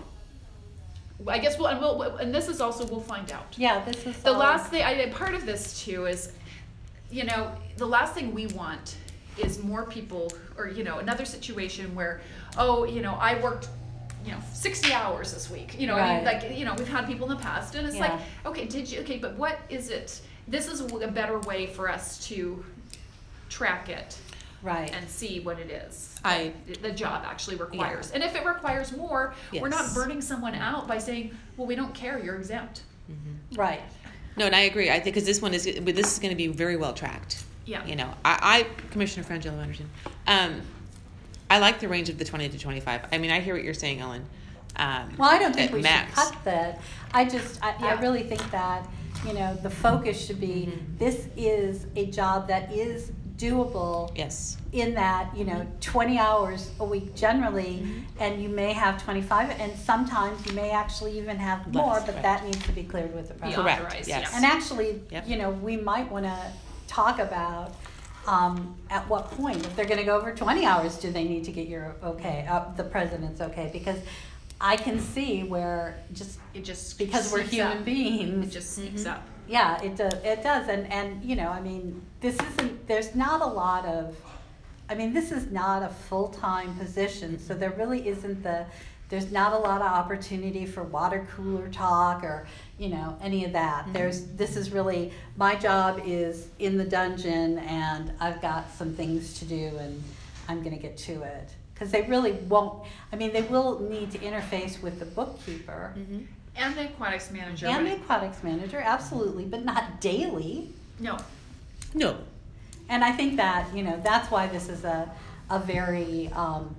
I guess we'll and we'll and this is also we'll find out. Yeah, this is The all- last thing, I part of this too is, you know, the last thing we want is more people, or you know, another situation where, oh, you know, I worked, you know, sixty hours this week. You know, I mean, Right. like, you know, we've had people in the past, and it's Yeah. like, okay, did you? Okay, but what is it? This is a better way for us to track it Right. and see what it is. I- that the job actually requires, and if it requires more, we're not Yes. burning someone out by saying, well, we don't care, you're exempt. Right. No, and I agree. I think because this one is, but this is going to be very well tracked. Yeah. You know, I, I Commissioner Frangelo Anderson, um, I like the range of the twenty to twenty-five. I mean, I hear what you're saying, Ellen. Um, Well, I don't think at we max. should cut that. I just, I, I Yeah. really think that, you know, the focus should be, Mhm. this is a job that is doable Yes. in that, you know, twenty hours a week generally, Mhm. and you may have twenty-five, and sometimes you may actually even have more, Less, but right. that needs to be cleared with the Be president. Correct, authorized, yes. yeah. And actually, Yep. you know, we might want to talk about um, at what point, if they're gonna go over twenty hours, do they need to get your okay, uh, the president's okay? Because I can see where just, It just because we're sneaks human up. beings. It just sneaks Mhm. up. Yeah, it does, it does, and, and, you know, I mean, this isn't, there's not a lot of, I mean, this is not a full-time position, so there really isn't the, there's not a lot of opportunity for water cooler talk or, you know, any of that. Mhm. There's, this is really, my job is in the dungeon and I've got some things to do and I'm gonna get to it. Cause they really won't, I mean, they will need to interface with the bookkeeper Mhm. And the aquatics manager. and the right? aquatics manager, absolutely, but not daily. No. No. And I think that, you know, that's why this is a, a very, um,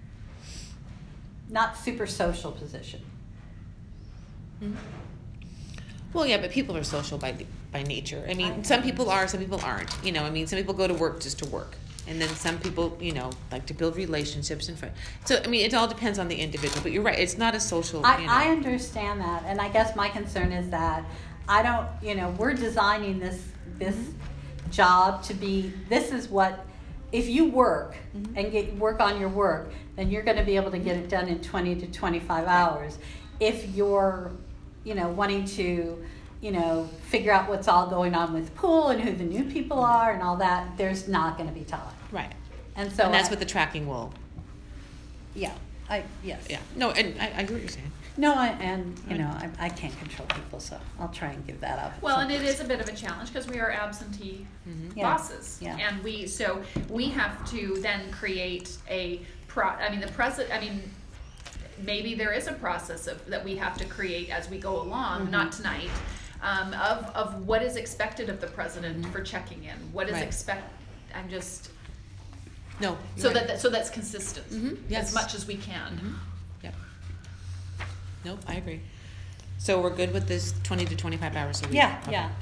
not super social position. Mhm. Well, yeah, but people are social by by nature. I mean, I- some people are, some people aren't. You know, I mean, some people go to work just to work, and then some people, you know, like to build relationships and friends. So, I mean, it all depends on the individual. But you're right; it's not a social. I, you know. I understand that, and I guess my concern is that I don't, you know, we're designing this, this job to be, this is what, if you work Mhm. and get, work on your work, then you're gonna be able to get it done in twenty to twenty-five hours. If you're, you know, wanting to, you know, figure out what's all going on with the pool and who the new people are and all that, there's not gonna be time. Right. And so. and that's I- what the tracking will. Yeah, I, yes. Yeah. No, and I, I agree what you're saying. No, I, and, you know, I, I can't control people, so I'll try and give that up. at Well, some and it point. is a bit of a challenge because we are absentee Mhm. Yeah. bosses. Yeah. And we, so we have to then create a pro, I mean, the president, I mean, maybe there is a process of, that we have to create as we go along, Mhm. not tonight, um, of, of what is expected of the president for checking in, what is Right. expect, I'm just, No. so you're right. that, so that's consistent. Mhm, yes. As much as we can. Mhm. Yep. Nope, I agree. So we're good with this twenty to twenty-five hours a week? Yeah, Okay. yeah.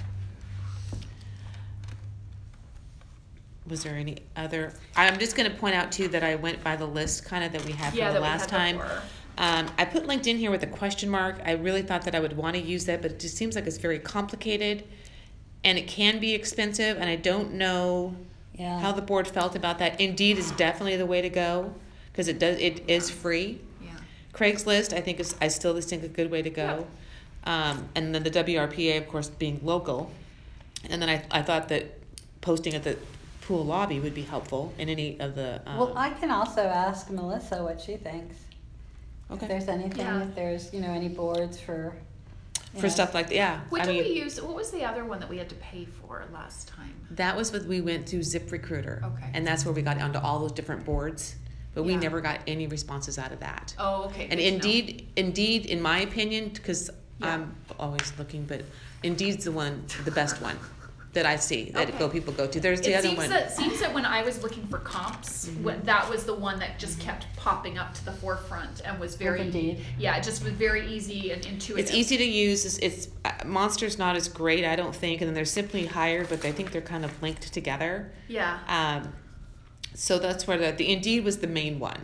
Was there any other, I'm just gonna point out too that I went by the list kind of that we had Yeah, from the that we last had time. before. Um, I put LinkedIn here with a question mark. I really thought that I would wanna use that, but it just seems like it's very complicated and it can be expensive, and I don't know Yeah. how the board felt about that. Indeed is definitely the way to go, cause it does, it is free. Yeah. Craigslist, I think is, I still think a good way to go. Um, and then the W R P A, of course, being local. And then I, I thought that posting at the pool lobby would be helpful in any of the, um. Well, I can also ask Melissa what she thinks. If Okay. there's anything, Yeah. if there's, you know, any boards for. you For know. stuff like that, yeah. What I did mean, we use, what was the other one that we had to pay for last time? that was what we went through ZipRecruiter. Okay. And that's where we got onto all those different boards, but we Yeah. never got any responses out of that. Oh, okay. And good to know. Indeed, Indeed, in my opinion, because Yeah. I'm always looking, but Indeed's the one, the best one that I see that Okay. go people go to. There's the It other seems one. that, seems that when I was looking for comps, Mhm. when, that was the one that just kept popping up to the forefront and was very, Indeed. yeah, it just was very easy and intuitive. It's easy to use. It's, it's uh, Monster's not as great, I don't think, and then there's Simply Hired, but I think they're kind of linked together. Yeah. Um, so that's where the, the Indeed was the main one.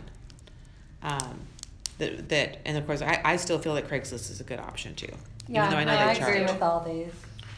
Um, that, that and of course I, I still feel that Craigslist is a good option too. Yeah, even though I know I they agree charge. with all these.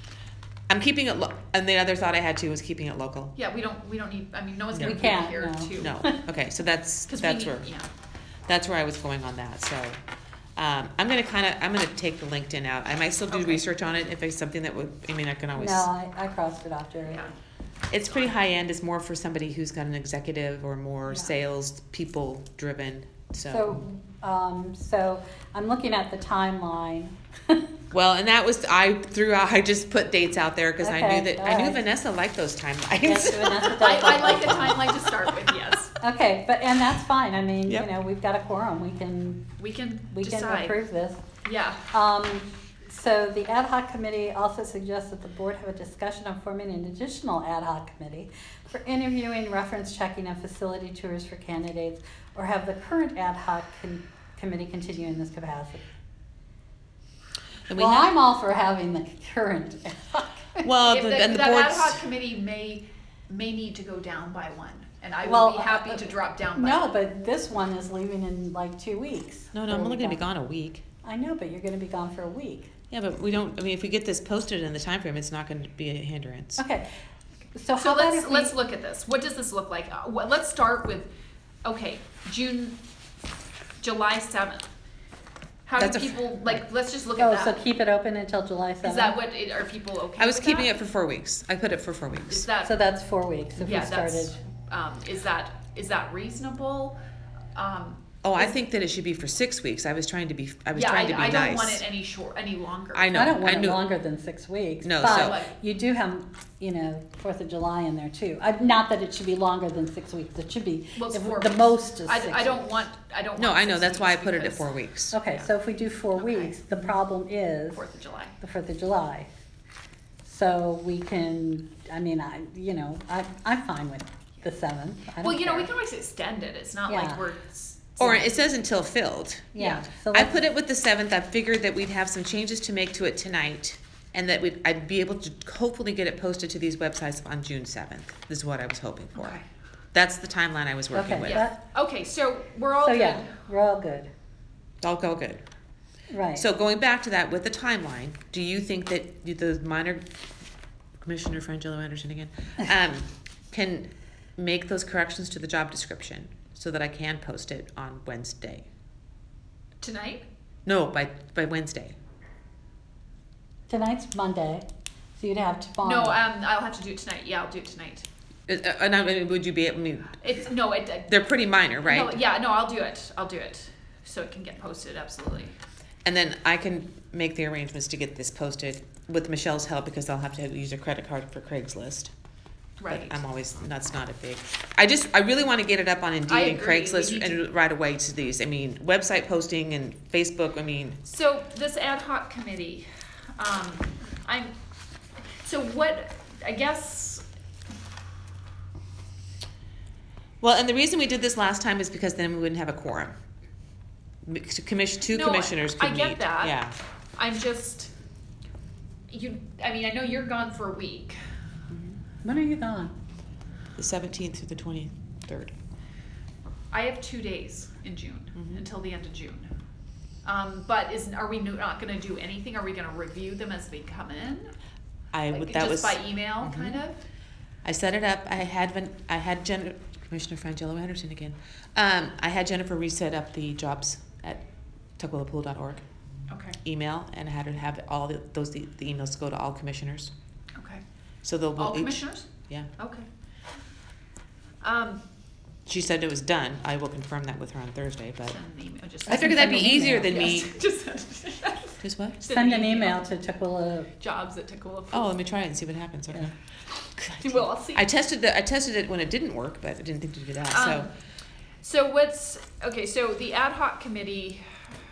I'm keeping it, lo- and the other thought I had too was keeping it local. Yeah, we don't, we don't need, I mean, no one's No. gonna We pay can't, here no. too. No, okay, so that's 'Cause we that's need- where yeah. that's where I was going on that. So um, I'm gonna kind of I'm gonna take the LinkedIn out. I might still do Okay. research on it if it's something that would. I mean, I can always. No, I, I crossed it off, Jerry. Yeah. It's pretty high end. It's more for somebody who's got an executive or more Yeah. sales people driven. So. So, um, so I'm looking at the timeline. Well, and that was I threw out. I just put dates out there because I knew Okay, that I knew alright. Vanessa liked those timelines. Yes, Vanessa does I, I like like a that. timeline to start with, yes. Okay, but, and that's fine, I mean, you Yep. know, we've got a quorum, we can, We can we can decide. approve this. Yeah. Um, so the ad hoc committee also suggests that the board have a discussion on forming an additional ad hoc committee for interviewing, reference checking, and facility tours for candidates, or have the current ad hoc con- committee continue in this capacity. And we Well, have- I'm all for having the current ad hoc. well, If the, the, and the that ad boards. hoc committee may, may need to go down by one, and I Well, would be happy uh, to drop down by No, one. but this one is leaving in like two weeks. No, no, I'm Or only we going to be got- gone a week. I know, but you're gonna be gone for a week. Yeah, but we don't. I mean, if we get this posted in the time frame, it's not going to be a hindrance. Okay, So how So about let's, if we? let's look at this. What does this look like? Uh, what, let's start with, okay, June, July seventh. How do That's a f- people, like, let's just look Oh, at so that. keep it open until July seventh? Is that what, it- are people okay I was with keeping that? it for four weeks. I put it for four Is weeks. that, So that's four weeks if we yeah, started. that's, um, is that, is that reasonable? Um, Oh, I is- think that it should be for six weeks. I was trying to be, I was yeah, trying to I, be I nice. don't want it any short, any longer. I know. I don't want it knew- longer than six weeks. No, but so- you do have, you know, Fourth of July in there too. I, not that it should be longer than six weeks. It should be Well, it's the, four the weeks. most is I, six I don't weeks. want, I don't want. No, I know. six That's why I weeks put it at because four weeks. Okay, Yeah. so if we do four Okay. weeks, the problem is Fourth of July. the Fourth of July. So we can, I mean, I, you know, I, I'm fine with the seventh. I don't Well, you know, we care. can always extend it. It's not Yeah. like we're. s- Or it says until filled. Yeah. So I let's- put it with the seventh. I figured that we'd have some changes to make to it tonight, and that we'd, I'd be able to hopefully get it posted to these websites on June seventh. This is what I was hoping for. Okay. That's the timeline I was working Okay, with. Yeah. Okay, so we're all So good. yeah, we're all good. All go good. Right. So going back to that with the timeline, do you think that the minor Commissioner Frangillo Anderson again um, can make those corrections to the job description so that I can post it on Wednesday? Tonight? No, by by Wednesday. Tonight's Monday, so you'd have tomorrow. No, um, I'll have to do it tonight. Yeah, I'll do it tonight. Uh, And I mean, would you be able? I mean, It's no, it. it they're pretty minor, right? No, yeah, no, I'll do it. I'll do it, so it can get posted. Absolutely. And then I can make the arrangements to get this posted with Michelle's help, because I'll have to use a credit card for Craigslist. Right. But I'm always, that's not a big, I just, I really want to get it up on I Indeed and agree. We Craigslist need and right away to these. I mean, website posting and Facebook, I mean, So this ad hoc committee, um, I'm. So what? I guess. well, and the reason we did this last time is because then we wouldn't have a quorum. Commission, two No, commissioners could I meet. get that. Yeah. I'm just. You. I mean, I know you're gone for a week. When are you gone? The seventeenth through the twenty-third. I have two days in June Mhm. until the end of June. Um, but is are we no- not going to do anything? Are we going to review them as they come in? I Like, would, that just was, by email, Mhm. kind of. I set it up, I had, Ven- I had Jen, Commissioner Frangillo Anderson again. Um, I had Jennifer reset up the jobs at tukwila pool dot org Okay. email, and I had her have all the, those, the, the emails go to all commissioners. Okay. So they'll. All each- commissioners. Yeah. Okay. Um, She said it was done. I will confirm that with her on Thursday, but. send an email. Just I figured that'd be Send an easier email. than me. Yes, just Just what? Send an email to Tukwila. Jobs at Tukwila. Oh, let me try it and see what happens. Okay. Well, I'll see. I tested the, I tested it when it didn't work, but I didn't think to do that, so. Um, So what's okay? So the ad hoc committee.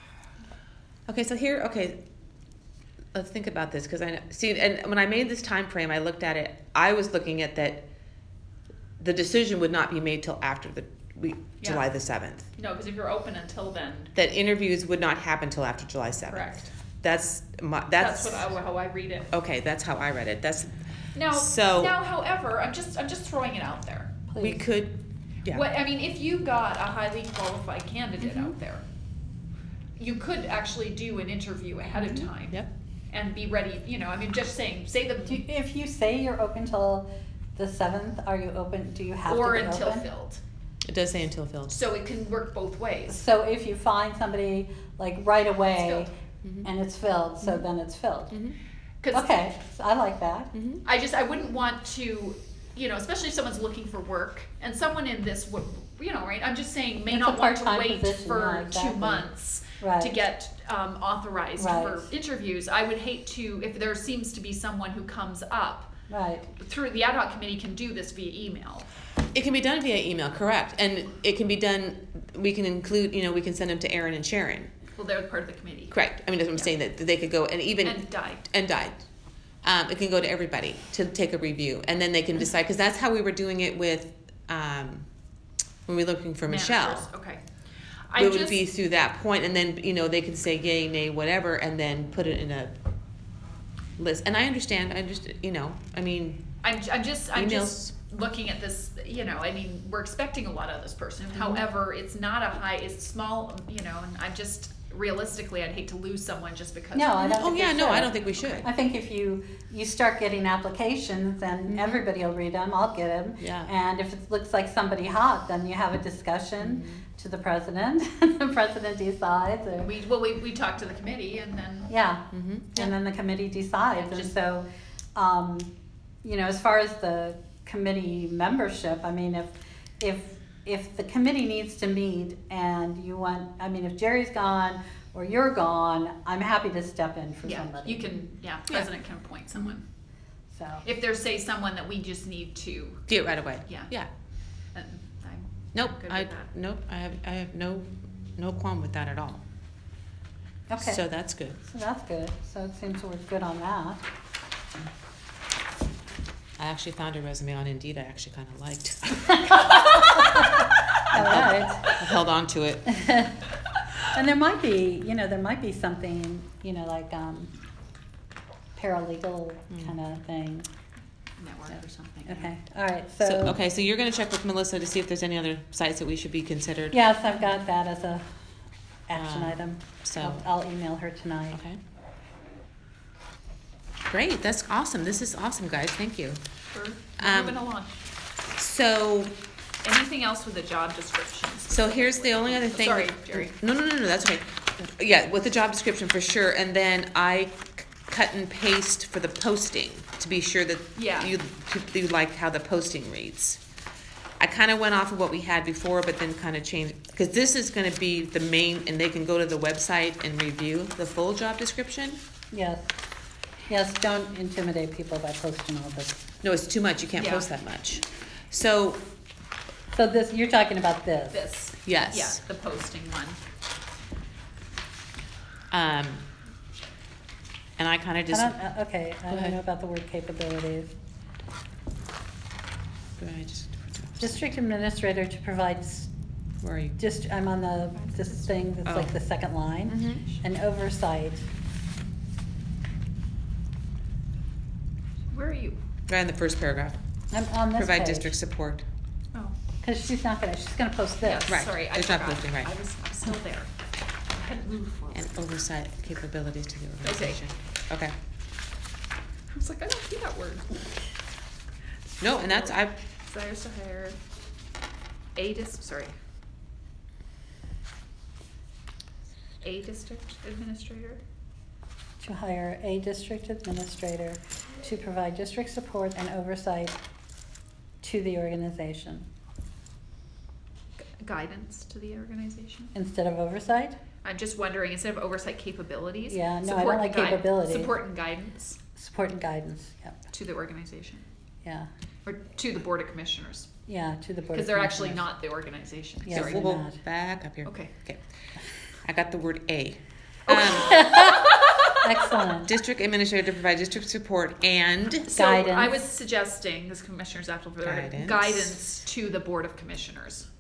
Okay, so here, okay, let's think about this, because I know, see, and when I made this time frame, I looked at it, I was looking at that the decision would not be made till after the week, Yeah. July the seventh. You know, because if you're open until then, That interviews would not happen till after July seventh. correct. That's my, That's, that's, what I, how I read it. okay, that's how I read it. That's, Now, So- now, however, I'm just I'm just throwing it out there. we Please. could, yeah. What I mean, if you got a highly qualified candidate Mhm. out there, you could actually do an interview ahead of time Yep. and be ready. You know, I mean, just saying, say Do the you- If you say you're open till the seventh, are you open, do you have to or be until open? filled, It does say until filled. so it can work both ways. So if you find somebody like right away filled. Mhm. and it's filled, so Mhm. then it's filled. Mhm. Because Okay, so I like that. Mhm. I just I wouldn't want to, you know, especially if someone's looking for work and someone in this would, you know, right? I'm just saying may It's not a want to part-time wait position, for yeah, exactly. two months Right. to get um, authorized Right. for interviews. I would hate to if there seems to be someone who comes up Right. through the ad hoc committee can do this via email. It can be done via email, correct, and it can be done, we can include, you know, we can send them to Aaron and Sharon, Well, they're part of the committee. correct, I mean, that's what I'm Yeah. saying, that they could go, and even. And died. And died. Um, it can go to everybody to take a review, and then they can decide, because that's how we were doing it with, um, when we were looking for Michelle. Managers. Okay. I It would just, be through that point, and then, you know, they could say yay, nay, whatever, and then put it in a list, and I understand, I just, you know, I mean, I'm, I'm just, I'm emails. just looking at this, you know, I mean, we're expecting a lot of this person. Mm-hmm. However, it's not a high, it's small, you know, and I'm just, realistically, I'd hate to lose someone just because. No, I don't Oh, think we yeah, no, I should. don't think we should. I think if you, you start getting applications, then Mhm. everybody will read them, I'll get them. Yeah. And if it looks like somebody hot, then you have a discussion Mhm. to the president, and the president decides, or, We, well, we, we talked to the committee and then, yeah. Mhm. And then the committee decides, and Just- so, um, you know, as far as the committee membership, I mean, if, if, if the committee needs to meet and you want, I mean, if Jerry's gone or you're gone, I'm happy to step in for yeah, somebody. you can, yeah, president can appoint someone. So, If there's, say, someone that we just need to, Do it right away. Yeah. Yeah. uh, I'm Nope, good I, with that. nope, I have, I have no, no qualm with that at all. okay, So so that's good. that's good, so it seems we're good on that. I actually found a resume on Indeed I actually kind of liked. All right. I held on to it. And there might be, you know, there might be something, you know, like, um, paralegal Mm. kind of thing. network or something. yeah. Okay, all right, So, so, okay, so you're gonna check with Melissa to see if there's any other sites that we should be considered? yes, I've got that as a action Um, item. so- I'll, I'll email her tonight. Okay. Great, that's awesome. This is awesome, guys. Thank you. We're we're Um, moving along. So, Anything else with the job descriptions? so here's the only other thing. Sorry, Jerry. No, no, no, no, that's okay. Yeah, with the job description for sure, and then I c- cut and paste for the posting to be sure that Yeah. you, you like how the posting reads. I kind of went off of what we had before, but then kind of changed, because this is gonna be the main, and they can go to the website and review the full job description. Yes, yes, don't intimidate people by posting all this. No, it's too much, you can't Yeah. post that much. So, So this, you're talking about this? This. Yes. Yeah, the posting one. um, and I kind of I just. don't, uh, okay, I Go don't ahead. know about the word capabilities. Go ahead, just- District administrator to provide, s- Where are you? just, I'm on the, this thing that's like Oh. the second line, Mhm. and oversight. Where are you? Right in the first paragraph. I'm on this Provide page. district support. Oh, Cause she's not gonna, she's gonna post this. yes, Right. sorry, I It's not forgot. posting, right. I was, I'm still there. I hadn't moved forward. And oversight capabilities to the Okay. organization. Okay. I was like, I don't see that word. No, and that's, I, Desires to hire a dis, sorry. A district administrator? To hire a district administrator to provide district support and oversight to the organization. Gu- Guidance to the organization? Instead of oversight? I'm just wondering, instead of oversight capabilities. Yeah, no, I don't support like and guide- capability. Support and guidance Support and guidance, yep, to the organization, yeah, or to the Board of Commissioners. yeah, to the board. Because of they're actually Commissioners. not the organization, Yes, sorry. we'll they're go not. back up here. Okay. Okay. I got the word A. Oh. Um, Excellent. district administrator to provide district support and, So I Guidance. was suggesting, this Commissioner's Apple, Guidance. guidance to the Board of Commissioners.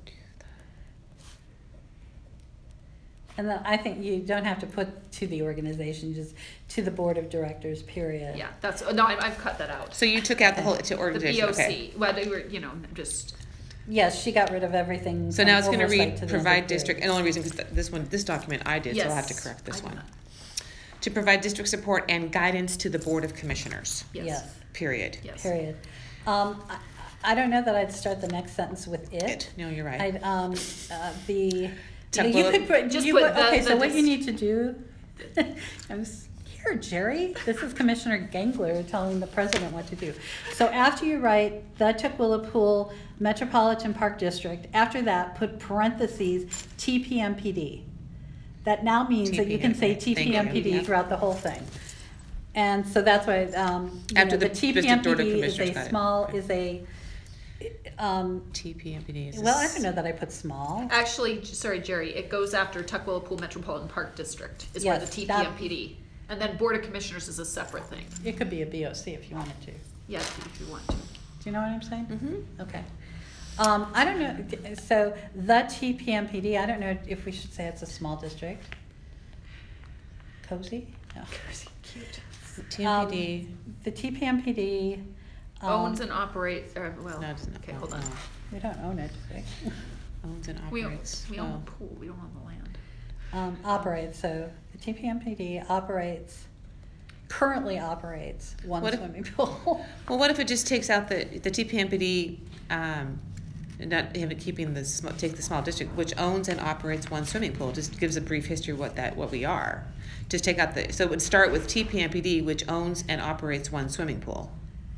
And then I think you don't have to put to the organization, just to the board of directors, period. Yeah, that's, no, I- I've cut that out. so you took out the whole, to The organization, B O okay. C, well, they were, you know, just, Yes, she got rid of everything. So from now it's gonna oversight read, to the provide other district, and period. the only reason, because this one, this document I did, so I'll have to Yes, correct this I one. did not. To provide district support and guidance to the Board of Commissioners, yes, Yes, period. yes. period. Um, I, I don't know that I'd start the next sentence with it. It, no, you're right. I'd, um, uh, the, Tuck you bullet- could put, Just you, put put- the- okay, the so what you dis- need to do, I'm s- here, Jerry, this is Commissioner Gangler telling the president what to do. So after you write the Tukwila Pool Metropolitan Park District, after that, put parentheses T P M P D. That now means that you can say T P M P D, T P M P D yep. throughout the whole thing. And so that's why, um, you After know, the the District Board of T P M P D is Commissioners, got a it. small, Okay. is a, um, T P M P D is. well, I don't know that I put small. Actually, j- sorry, Jerry, it goes after Tukwila Pool Metropolitan Park District is where the Yes, T P that- M P D. And then Board of Commissioners is a separate thing. It could be a B O C if you wanted to. Do Yeah, if you want to. you know what I'm saying? Mm-hmm. Okay. Um, I don't know, so the T P M P D, I don't know if we should say it's a small district. Cozy? No. Cute. T M P D, Um, The T P M P D. um, Owns and operates, or, well, no, it doesn't. okay, no, hold on. no. We don't own it, do we? Owns and We own, operates. we own Oh. the pool, we don't own the land. Um, operates, so the T P M P D operates, currently operates one What if- swimming pool. Well, what if it just takes out the, the T P M P D, um, not have it keeping the, sm- take the small district, which owns and operates one swimming pool, just gives a brief history of what that, what we are. Just take out the, so it would start with T P M P D, which owns and operates one swimming pool.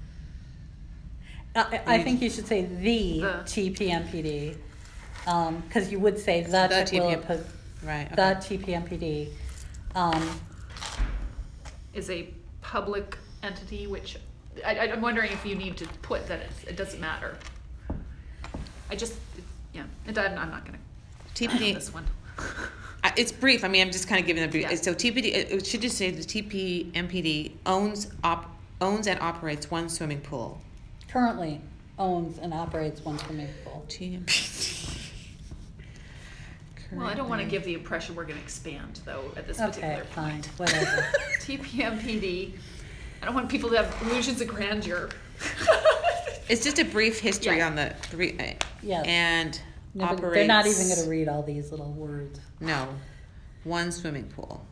I, I think you should say the The. T P M P D, um, cause you would say the The T P M Tukwila, Po- Right, okay. the T P M P D. Um, Is a public entity, which, I, I- I'm wondering if you need to put that it's, it doesn't matter. I just, yeah, it, I'm, I'm not gonna, T P D, this one. I- it's brief, I mean, I'm just kind of giving a brief, Yeah. so T P D, it it should just say the T P M P D owns, op, owns and operates one swimming pool. currently owns and operates one swimming pool. T M P D. Well, I don't wanna Currently. give the impression we're gonna expand though, at this Okay, particular fine, point. whatever. T P M P D, I don't want people to have illusions of grandeur. It's just a brief history Yeah. on the three, uh, Yes. and No, but operates. they're not even gonna read all these little words. No, one swimming pool.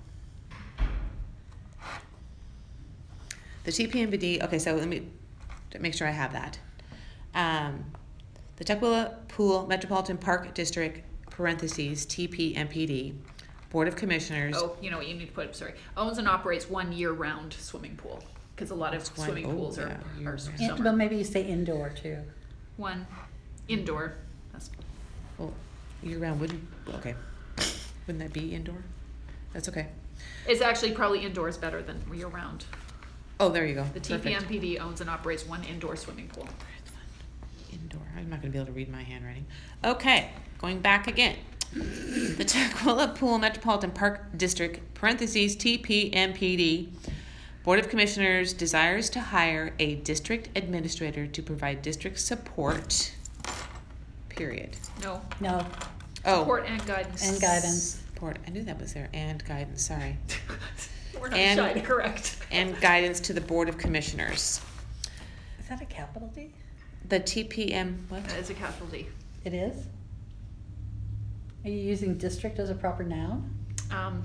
The T P M P D, okay, so let me make sure I have that. Um, the Tukwila Pool Metropolitan Park District, parentheses, T P M P D, Board of Commissioners. Oh, you know what, you need to put, sorry, owns and operates one year-round swimming pool, cause a lot of That's one- swimming oh, pools are, yeah, are year-round. In- summer. But maybe you say indoor too. One, indoor, that's, Well, year round wouldn't, okay. Wouldn't that be indoor? That's okay. it's actually probably indoors better than year-round. Oh, there you go. The Perfect. T P M P D owns and operates one indoor swimming pool. Indoor. I'm not going to be able to read my handwriting. Okay, going back again. The Tukwila Pool Metropolitan Park District, parentheses, T P M P D, Board of Commissioners desires to hire a district administrator to provide district support, period. No, No, Oh. support and guidance. and guidance. Support. I knew that was there. And guidance, sorry. We're not And- shy to correct. And guidance to the Board of Commissioners. Is that a capital D? The T P M, what? That is a capital D. It is? Are you using district as a proper noun? Um,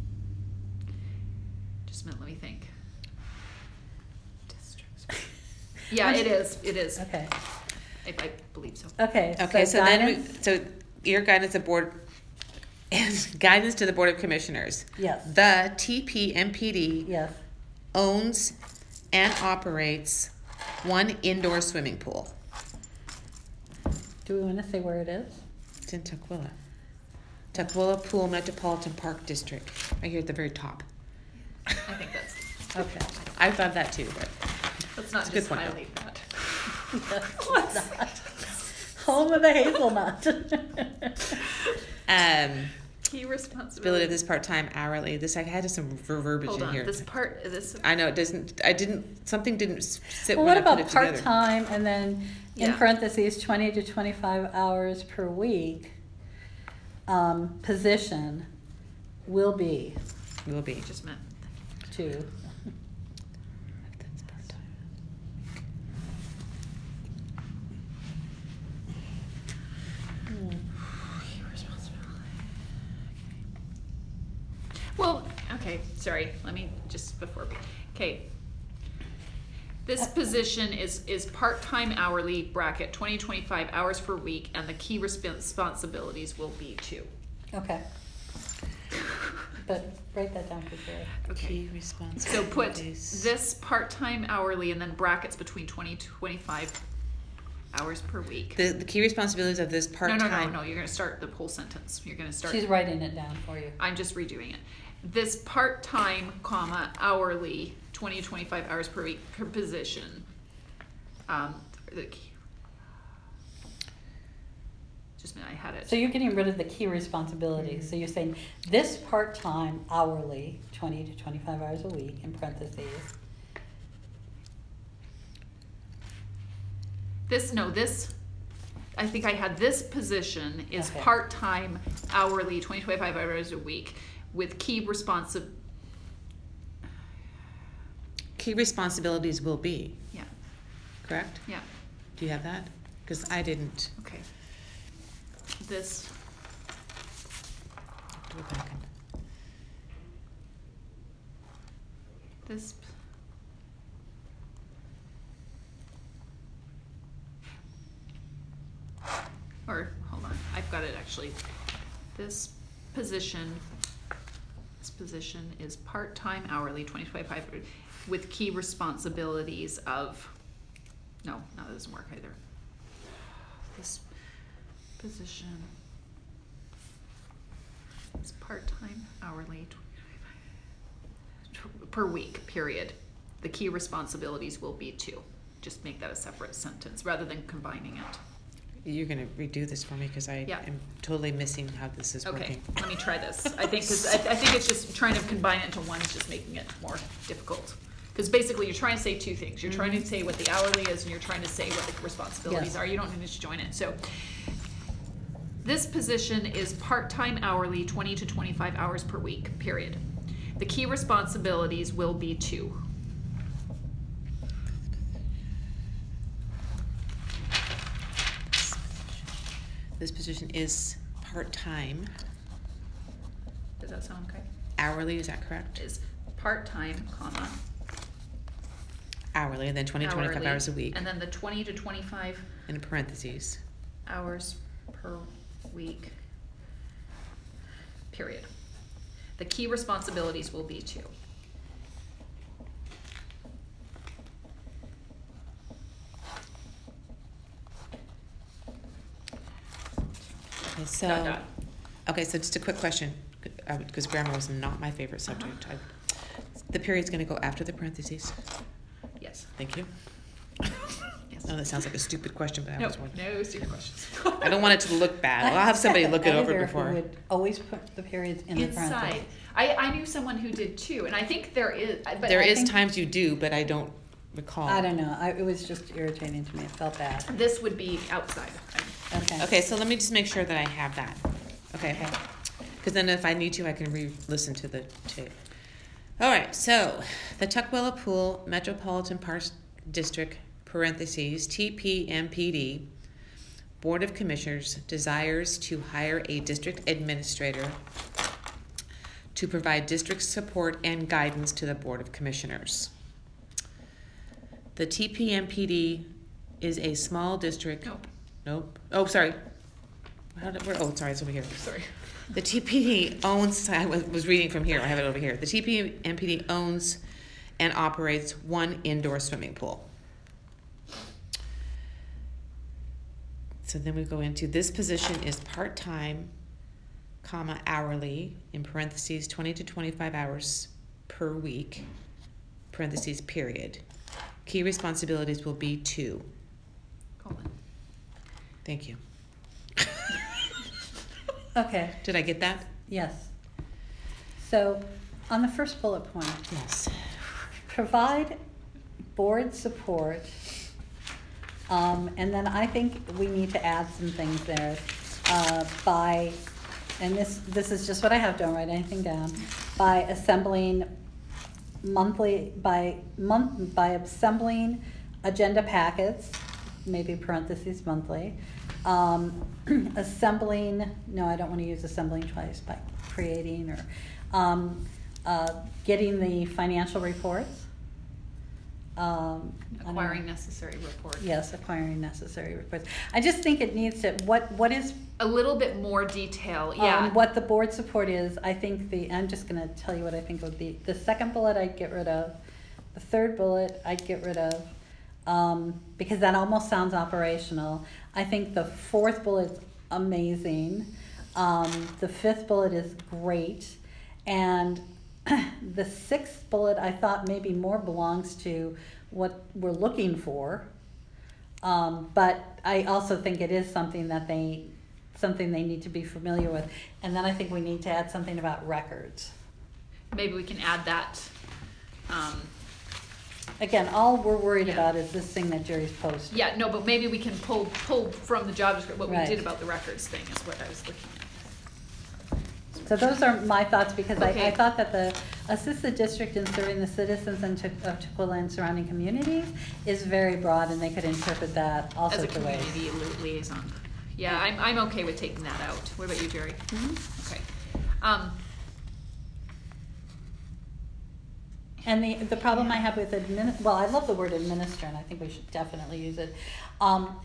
just a minute, let me think. Districts. Yeah, it is, it is. Okay, I, I believe so. okay, Okay, so so then, we guidance? so your guidance to board, guidance to the Board of Commissioners. Yes, The T P M P D yes. owns and operates one indoor swimming pool. Do we want to say where it is? It's in Tukwila. Tukwila Pool Metropolitan Park District, right here at the very top. I think that's, Okay. I thought that too, but let's not It's a good just point, though. highlight that. Yes, it's not. Home of the hazelnut. um, Key ability responsibility. of this part-time hourly. This I had some verbiage Hold in on, here. this part, this, I know it doesn't. I didn't. Something didn't s- sit Well, when what I put about it together. part-time and then in Yeah. parentheses, twenty to twenty-five hours per week, um, position will be Will be. just meant, two. That's part-time. Hmm. key responsibility. Well, okay, sorry, let me, just before we, okay. This position is, is part-time hourly bracket, twenty, twenty-five hours per week, and the key resp- responsibilities will be two. Okay. But write that down for sure. Okay. Key So responsibilities. put this part-time hourly and then brackets between twenty to twenty-five hours per week. The, the key responsibilities of this No, part-time. no, no, no, you're gonna start the whole sentence. You're gonna start. She's writing it down for you. I'm just redoing it. This part-time, comma, hourly, twenty to twenty-five hours per week per position. Um, the key. Just a minute, I had it. So you're getting rid of the key responsibilities. So you're saying this part-time hourly, twenty to twenty-five hours a week, in parentheses. This, no, this, I think I had this position is Okay. part-time, hourly, twenty, twenty-five hours a week with key responsi- Key responsibilities will be, yeah, correct? yeah, Do you have that? Because I didn't. okay. This, Go back and This. Or, hold on, I've got it actually. This position, this position is part-time hourly, twenty twenty-five, with key responsibilities of, no, no, that doesn't work either. This position is part-time hourly, tw- per week, period. The key responsibilities will be two. Just make that a separate sentence rather than combining it. You're gonna redo this for me, cause I Yeah. am totally missing how this is Okay, working. let me try this. I think, cause I, I think it's just trying to combine it into one is just making it more difficult. Cause basically you're trying to say two things. You're trying to say what the hourly is and you're trying to say what the responsibilities Yes. are. You don't need to join it, so. This position is part-time hourly, twenty to twenty-five hours per week, period. The key responsibilities will be two. This position is part-time Does that sound okay? hourly, is that correct? Is part-time, comma, Hourly, and then twenty, twenty-five hourly, hours a week, and then the twenty to twenty-five in parentheses. hours per week, period. The key responsibilities will be two. Okay, so, Dot, dot. okay, so just a quick question, because grammar was not my favorite subject. I- The period's gonna go after the parentheses? Yes. Thank you. Yes. No, that sounds like a stupid question, but I No, was wondering. no stupid questions. I don't want it to look bad. I'll have somebody look it over Editor who before. would always put the periods in the Inside. parentheses. I, I knew someone who did too, and I think there is, but. There I is think times you do, but I don't recall. I don't know, I, it was just irritating to me, it felt bad. This would be outside. Okay. Okay, so let me just make sure that I have that. Okay. Okay. Because then if I need to, I can re-listen to the tape. All right, so the Tukwila Pool Metropolitan Parks District, parentheses, T P M P D, Board of Commissioners desires to hire a district administrator to provide district support and guidance to the Board of Commissioners. The T P M P D is a small district. Nope, Nope. Oh, sorry. How did, where, oh, sorry, it's over here. sorry. The T P D owns, I was was reading from here, I have it over here. The T P M P D owns and operates one indoor swimming pool. So then we go into, this position is part-time, comma, hourly, in parentheses, twenty to twenty-five hours per week, parentheses, period. Key responsibilities will be two. Colin. Thank you. Okay, Did I get that? yes. So, on the first bullet point, Yes. provide board support. Um, and then I think we need to add some things there, uh, by, and this, this is just what I have, don't write anything down, by assembling monthly, by month, by assembling agenda packets, maybe parentheses monthly, um, assembling, no, I don't wanna use assembling twice, by creating or, um, uh, getting the financial reports. Um, I don't know. Acquiring necessary report. Yes, acquiring necessary reports. I just think it needs to, what, what is, A little bit more detail, yeah. um, what the board support is, I think the, I'm just gonna tell you what I think would be. The second bullet I'd get rid of, the third bullet I'd get rid of, um, because that almost sounds operational. I think the fourth bullet's amazing, um, the fifth bullet is great, and the sixth bullet I thought maybe more belongs to what we're looking for. Um, but I also think it is something that they, something they need to be familiar with. And then I think we need to add something about records. Maybe we can add that, um, Again, all we're worried Yeah. about is this thing that Jerry's posted. yeah, no, but maybe we can pull, pull from the job description, what we Right. did about the records thing is what I was looking at. So those are my thoughts, because I, I Okay. thought that the assist the district in serving the citizens and to- of Tukwila and surrounding communities is very broad, and they could interpret that all As a sorts of ways. community li- liaison. Yeah, I'm, I'm okay with taking that out. What about you, Jerry? Mhm. Okay. Um, And the, the problem I have with admin, well, I love the word administer, and I think we should definitely use it. Um,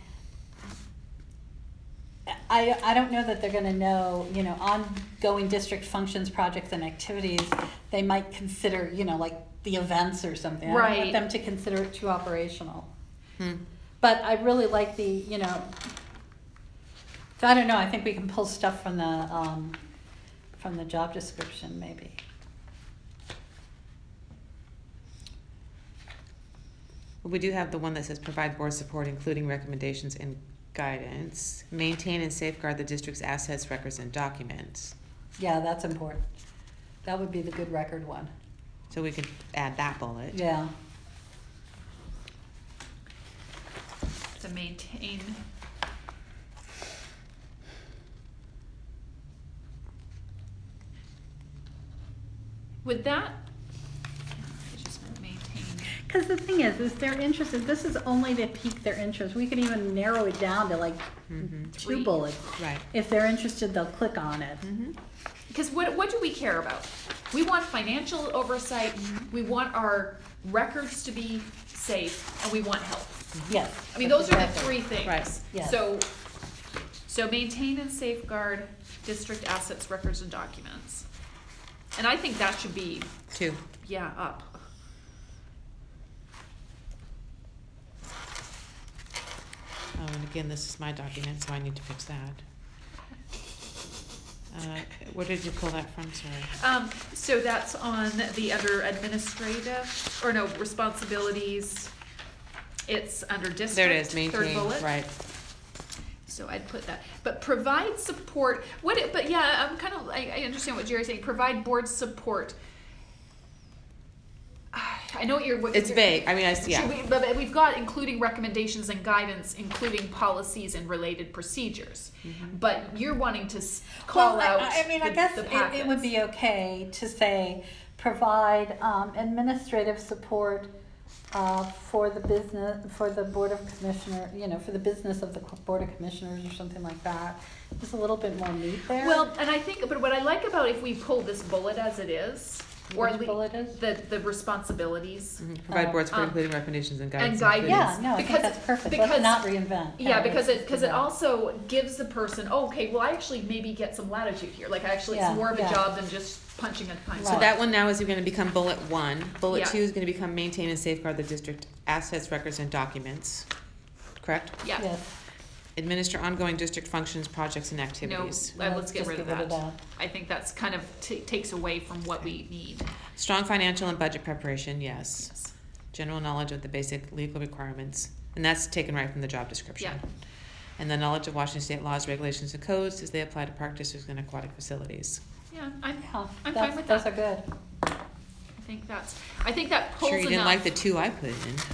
I, I don't know that they're gonna know, you know, ongoing district functions, projects, and activities, they might consider, you know, like the events or something. I don't Right. want them to consider it too operational. Hmm. But I really like the, you know, so I don't know, I think we can pull stuff from the, um, from the job description, maybe. We do have the one that says provide board support, including recommendations and guidance, maintain and safeguard the district's assets, records, and documents. Yeah, that's important. That would be the good record one. So we could add that bullet. Yeah. To maintain. Would that, I just meant maintain. Because the thing is, is they're interested, this is only to pique their interest. We could even narrow it down to like Mhm. two Three. bullets. Right. If they're interested, they'll click on it. Mm-hmm. Because what, what do we care about? We want financial oversight, we want our records to be safe, and we want help. Yes. I mean, those are the exactly. three things. Right. Yes. So, so maintain and safeguard district assets, records, and documents. And I think that should be, Two. yeah, up. Oh, and again, this is my document, so I need to fix that. Uh, where did you pull that from, sorry? Um, so that's on the under administrative, or no, responsibilities. It's under district, There it is, third maintain, bullet. right. So I'd put that, but provide support, what, it- but yeah, I'm kind of, I, I understand what Jerry's saying, provide board support. I know what you're, what It's you're- vague, I mean, I, see- Should yeah. we, but but we've got including recommendations and guidance, including policies and related procedures. But you're wanting to s- call Well, I- out I, I mean, I the- guess the it, it would packets. be okay to say, provide, um, administrative support, uh, for the business, for the Board of Commissioner, you know, for the business of the Board of Commissioners or something like that. Just a little bit more meat there. Well, and I think, but what I like about if we pull this bullet as it is, or Which at lea- bullet is? the, the responsibilities. Mhm. Provide board support, Um, including recommendations and guidance. and guidance. Yeah, no, I think Because- that's perfect. because- Let's not reinvent. Yeah, Yeah, because let's it, because it do that. also gives the person, oh, okay, well, I actually maybe get some latitude here, like actually it's Yeah, more of a yeah. job than just punching a time. So Right. that one now is gonna become bullet one. Bullet Yeah. two is gonna become maintain and safeguard the district assets, records, and documents. Correct? Yeah, Yes. Administer ongoing district functions, projects, and no, activities. uh, let's get just rid of that. I think that's kind of t- takes away from what we need. Strong financial and budget preparation, yes. General knowledge of the basic legal requirements, and that's taken right from the job description. Yeah. And the knowledge of Washington state laws, regulations, and codes as they apply to park districts and aquatic facilities. Yeah, I'm, Yeah, I'm that's, fine with those that. are good. I think that's, I think that pulls Sure enough. you didn't like the two I put in?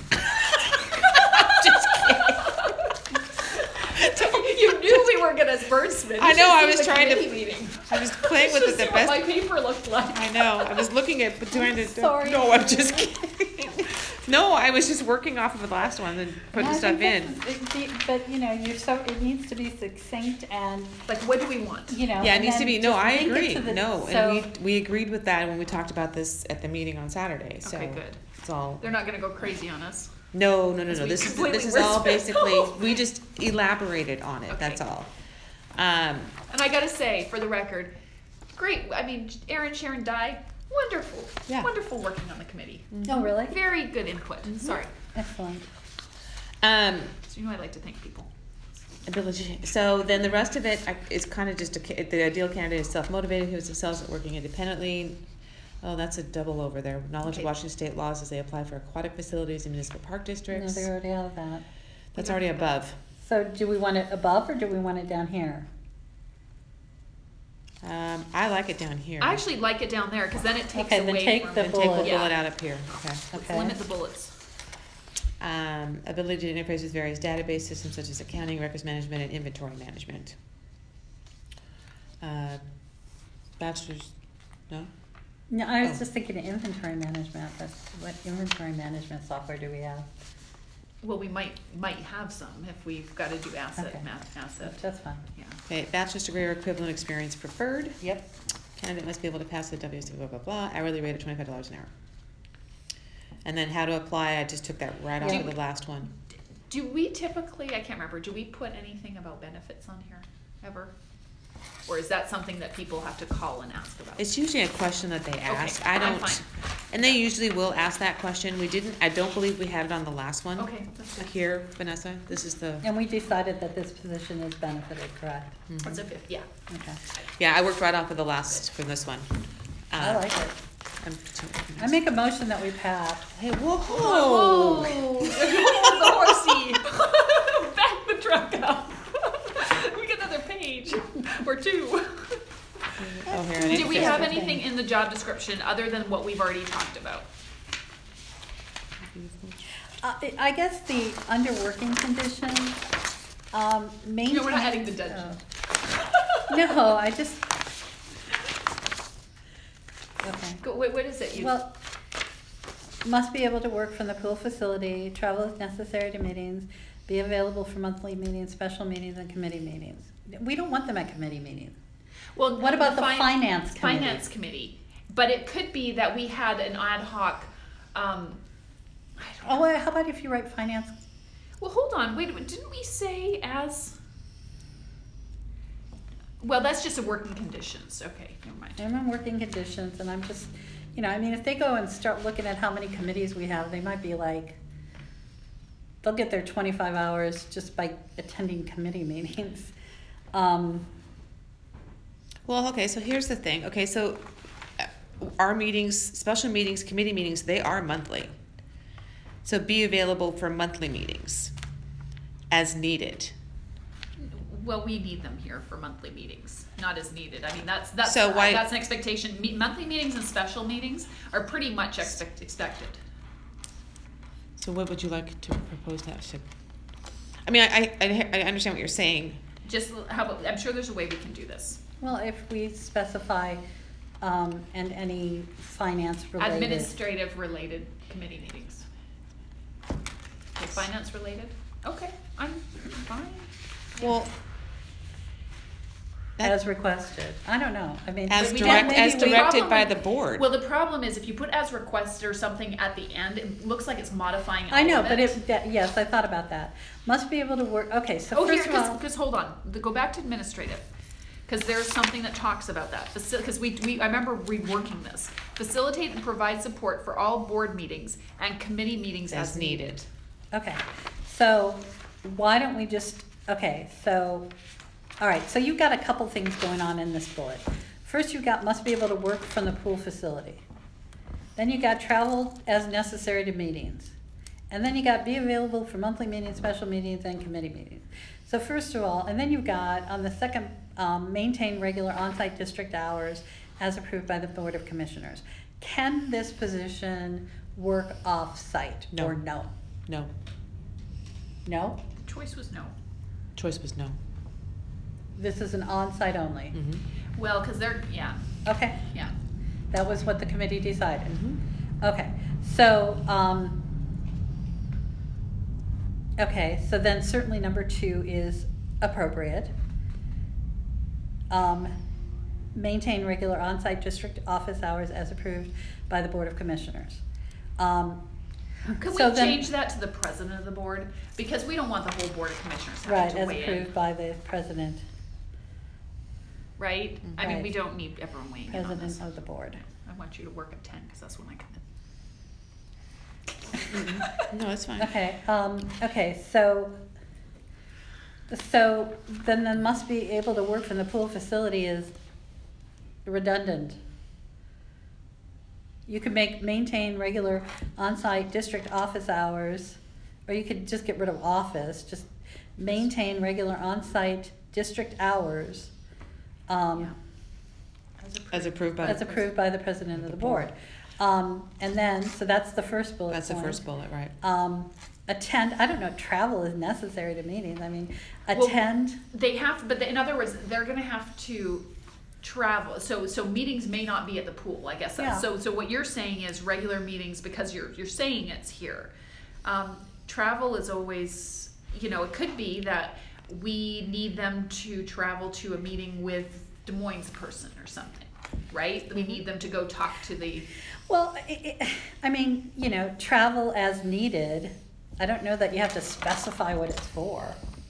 You knew we were gonna wordsmith. I You know, should I see was the trying to- committee meeting. I was playing with You it should the see what my best. paper looked like. I know, I was looking at, but trying to, Sorry. no, I'm just kidding. No, I was just working off of the last one and Yeah, putting I stuff think in. that's- it- it- But, you know, you're so, it needs to be succinct and, Like, what do we want? you know. Yeah, it and needs to then be, no, just I link it agree, to the- no, so- and we, we agreed with that when we talked about this at the meeting on Saturday, so. Okay, good. It's all, They're not gonna go crazy on us. no, no, no, Because no, we this is, completely this is all wordsmithed. basically, we just elaborated on it, that's Okay. all. Um, And I gotta say, for the record, great, I mean, Aaron, Sharon, Di, wonderful, Yeah. wonderful working on the committee. Oh, really? Very good input, sorry. Excellent. um, So you know I like to thank people. ability, so then the rest of it I- is kind of just a, ca- the ideal candidate is self-motivated, who excels at working independently. Oh, that's a double over there. Knowledge of Okay. Washington state laws as they apply for aquatic facilities and municipal park No, districts. they already have that. That's already above. So do we want it above or do we want it down here? Um, I like it down here. I actually like it down there, cause then it takes Okay, then away take from. the Then take the bullet. Yeah. bullet out up here, okay. Let's Okay. limit the bullets. Um, ability to interface with various database systems such as accounting, records management, and inventory management. Uh, bachelor's, no? No, I was Oh. just thinking of inventory management, but what inventory management software do we have? Well, we might, might have some if we've gotta do asset, Okay. math, asset, That's fine. yeah. Okay, bachelor's degree or equivalent experience preferred. Yep. Candidate must be able to pass the W S C blah, blah, blah, hourly rate of twenty-five dollars an hour. And then how to apply, I just took that right off Yeah. of the last one. Do we typically, I can't remember, do we put anything about benefits on here, ever? Or is that something that people have to call and ask about? It's usually a question that they ask. I I'm don't, fine. and they usually will ask that question. We didn't, I don't believe we had it on the last one. Okay, that's good. Here, Vanessa, this is the, And we decided that this position is benefited, correct? That's a fifth, yeah. Okay. yeah, I worked right off of the last, from this one. I Uh, like it. I'm- I make a motion that we pass. Hey, whoa. Whoa! The horsey! Back the truck up. We get another page or two. Oh, here, I need Do to we fix have it. anything in the job description other than what we've already talked about? Uh, I I guess the under working conditions, um, maintain. No, we're not adding the dungeon. Oh. No, I just. Okay. Go, wait, what is it? You, Well, must be able to work from the pool facility, travel as necessary to meetings, be available for monthly meetings, special meetings, and committee meetings. We don't want them at committee meetings. well, What about the fin- finance committee? Finance committee. But it could be that we had an ad hoc, um, I don't Oh, well, how about if you write finance? Well, hold on. Wait, wait, didn't we say as? Well, that's just a working conditions. Okay, never mind. I'm in working conditions, and I'm just, you know, I mean, if they go and start looking at how many committees we have, they might be like, they'll get their twenty-five hours just by attending committee meetings. Um, Well, okay, so here's the thing. Okay, so uh, our meetings, special meetings, committee meetings, they are monthly. So be available for monthly meetings as needed. Well, we need them here for monthly meetings, not as needed. I mean, that's that's So why- that's an expectation. Me- monthly meetings and special meetings are pretty much expect- expected. So what would you like to propose that? Should- I mean, I, I, I understand what you're saying. Just how about? I'm sure there's a way we can do this. well, if we specify, um, and any finance related. Administrative related committee meetings. Okay, finance related. Okay, I'm fine. Well, that- As requested. I don't know. I mean. as we direct, don't- as maybe we- directed problem- by the board. Well, the problem is if you put as requested or something at the end, it looks like it's modifying. I all know, of but it. it, that, yes, I thought about that. Must be able to work, okay, so Oh, here, first of all. because hold on, The- go back to administrative, because there's something that talks about that. Because we, we, I remember reworking this. Facilitate and provide support for all board meetings and committee meetings as, As needed. needed. Okay, so why don't we just, okay, so, all right, so you've got a couple things going on in this bullet. First, you've got must be able to work from the pool facility. Then you got travel as necessary to meetings. And then you got be available for monthly meetings, special meetings, and committee meetings. So first of all, and then you've got on the second, um, maintain regular on-site district hours as approved by the Board of Commissioners. Can this position work off-site No. or no? No. No? The choice was no. Choice was no. This is an on-site only. Mm-hmm. Well, because they're, yeah, Okay, yeah. that was what the committee decided. Mm-hmm. Okay, so, um, okay, so then certainly number two is appropriate. Um, maintain regular on-site district office hours as approved by the Board of Commissioners. Um, Could we so then- change that to the president of the board? Because we don't want the whole board of commissioners having Right, to as weigh approved in, by the president, right? I mean, we Right. don't need everyone weighing in on president this. of the board. I want you to work at ten, because that's when I come in. No, it's fine. Okay, um, okay, so, so then the must be able to work from the pool facility is redundant. You could make, maintain regular on-site district office hours, or you could just get rid of office, just maintain regular on-site district hours, um, Yeah. As approved by. as approved by the president of the board. Um, and then, so that's the first bullet That's the point. first bullet, right? Um, attend, I don't know, travel is necessary to meetings, I mean, Well, attend, They have, but in other words, they're gonna have to travel, so, so meetings may not be at the pool, I guess. Yeah. So, so what you're saying is regular meetings, because you're, you're saying it's here. Um, travel is always, you know, it could be that we need them to travel to a meeting with Des Moines person or something, right? We need them to go talk to the, Well, I I- I mean, you know, travel as needed, I don't know that you have to specify what it's for.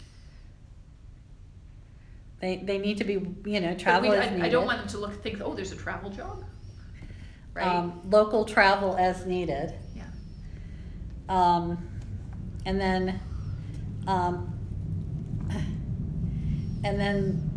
They, they need to be, you know, But travel we- as I, needed. I don't want them to look, think, oh, there's a travel job, right? Um, local travel as needed. Yeah. Um, and then, um, and then,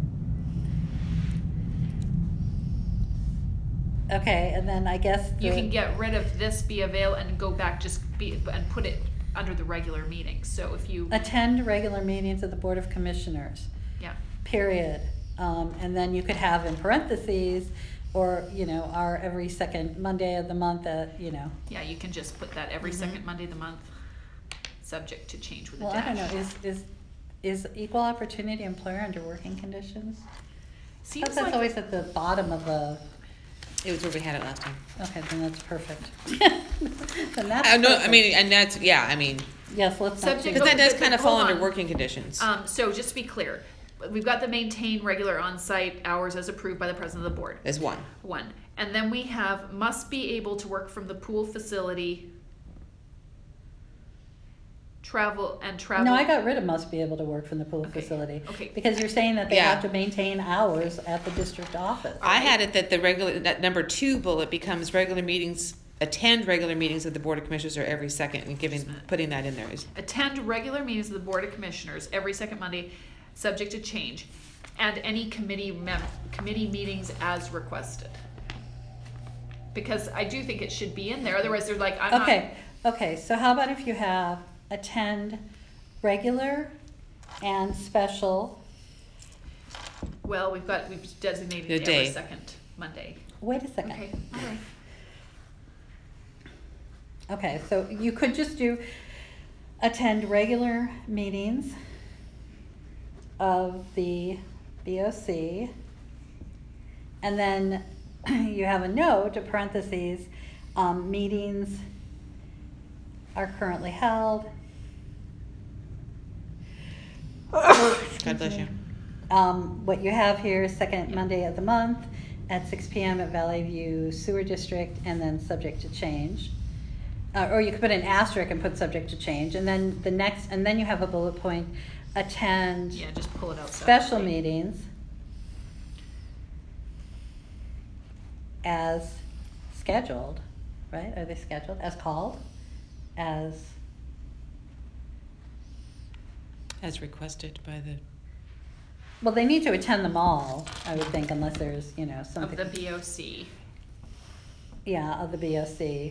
okay, and then I guess You the- can get rid of this be avail and go back, just be, and put it under the regular meetings, so if you, attend regular meetings of the Board of Commissioners, yeah, period. Um, and then you could have in parentheses, or, you know, our every second Monday of the month, at, you know. yeah, you can just put that every Mhm. second Monday of the month, subject to change with a Well, I dash. don't know, is, is, is equal opportunity employer under working conditions? Seems That's like, always at the bottom of the, It was where we had it last time. okay, then that's perfect. Then that's I know, I perfect. mean, and that's, yeah, I mean, Yes, let's not. Subject- do because that Okay, does but- kind of but fall hold under on. working conditions. um, so just to be clear, we've got the maintain regular on-site hours as approved by the president of the board, There's one. one. And then we have, must be able to work from the pool facility, travel, and travel. No, I got rid of must be able to work from the pool Okay, facility. okay. Because you're saying that they Yeah. have to maintain hours at the district office. I had it that the regular, that number two bullet becomes regular meetings, attend regular meetings of the Board of Commissioners or every second, and giving, putting that in there is, Attend regular meetings of the Board of Commissioners every second Monday, subject to change, and any committee mem- committee meetings as requested. Because I do think it should be in there, otherwise they're like, I'm not. Okay, okay, so how about if you have attend regular and special, Well, we've got, we've The designated every day. second Monday. wait a second. Okay, all right. Okay, so you could just do attend regular meetings of the B O C. And then you have a note, a parentheses, um, meetings are currently held. God bless you. Um, what you have here is second Monday of the month at six P M at Valley View Sewer District, and then subject to change. Uh, or you could put an asterisk and put subject to change, and then the next, and then you have a bullet point, attend Yeah, just pull it out. special separately. meetings as scheduled, right? Are they scheduled? As called? As, As requested by the, well, they need to attend them all, I would think, unless there's, you know, Of something. the B O C. Yeah, of the B O C.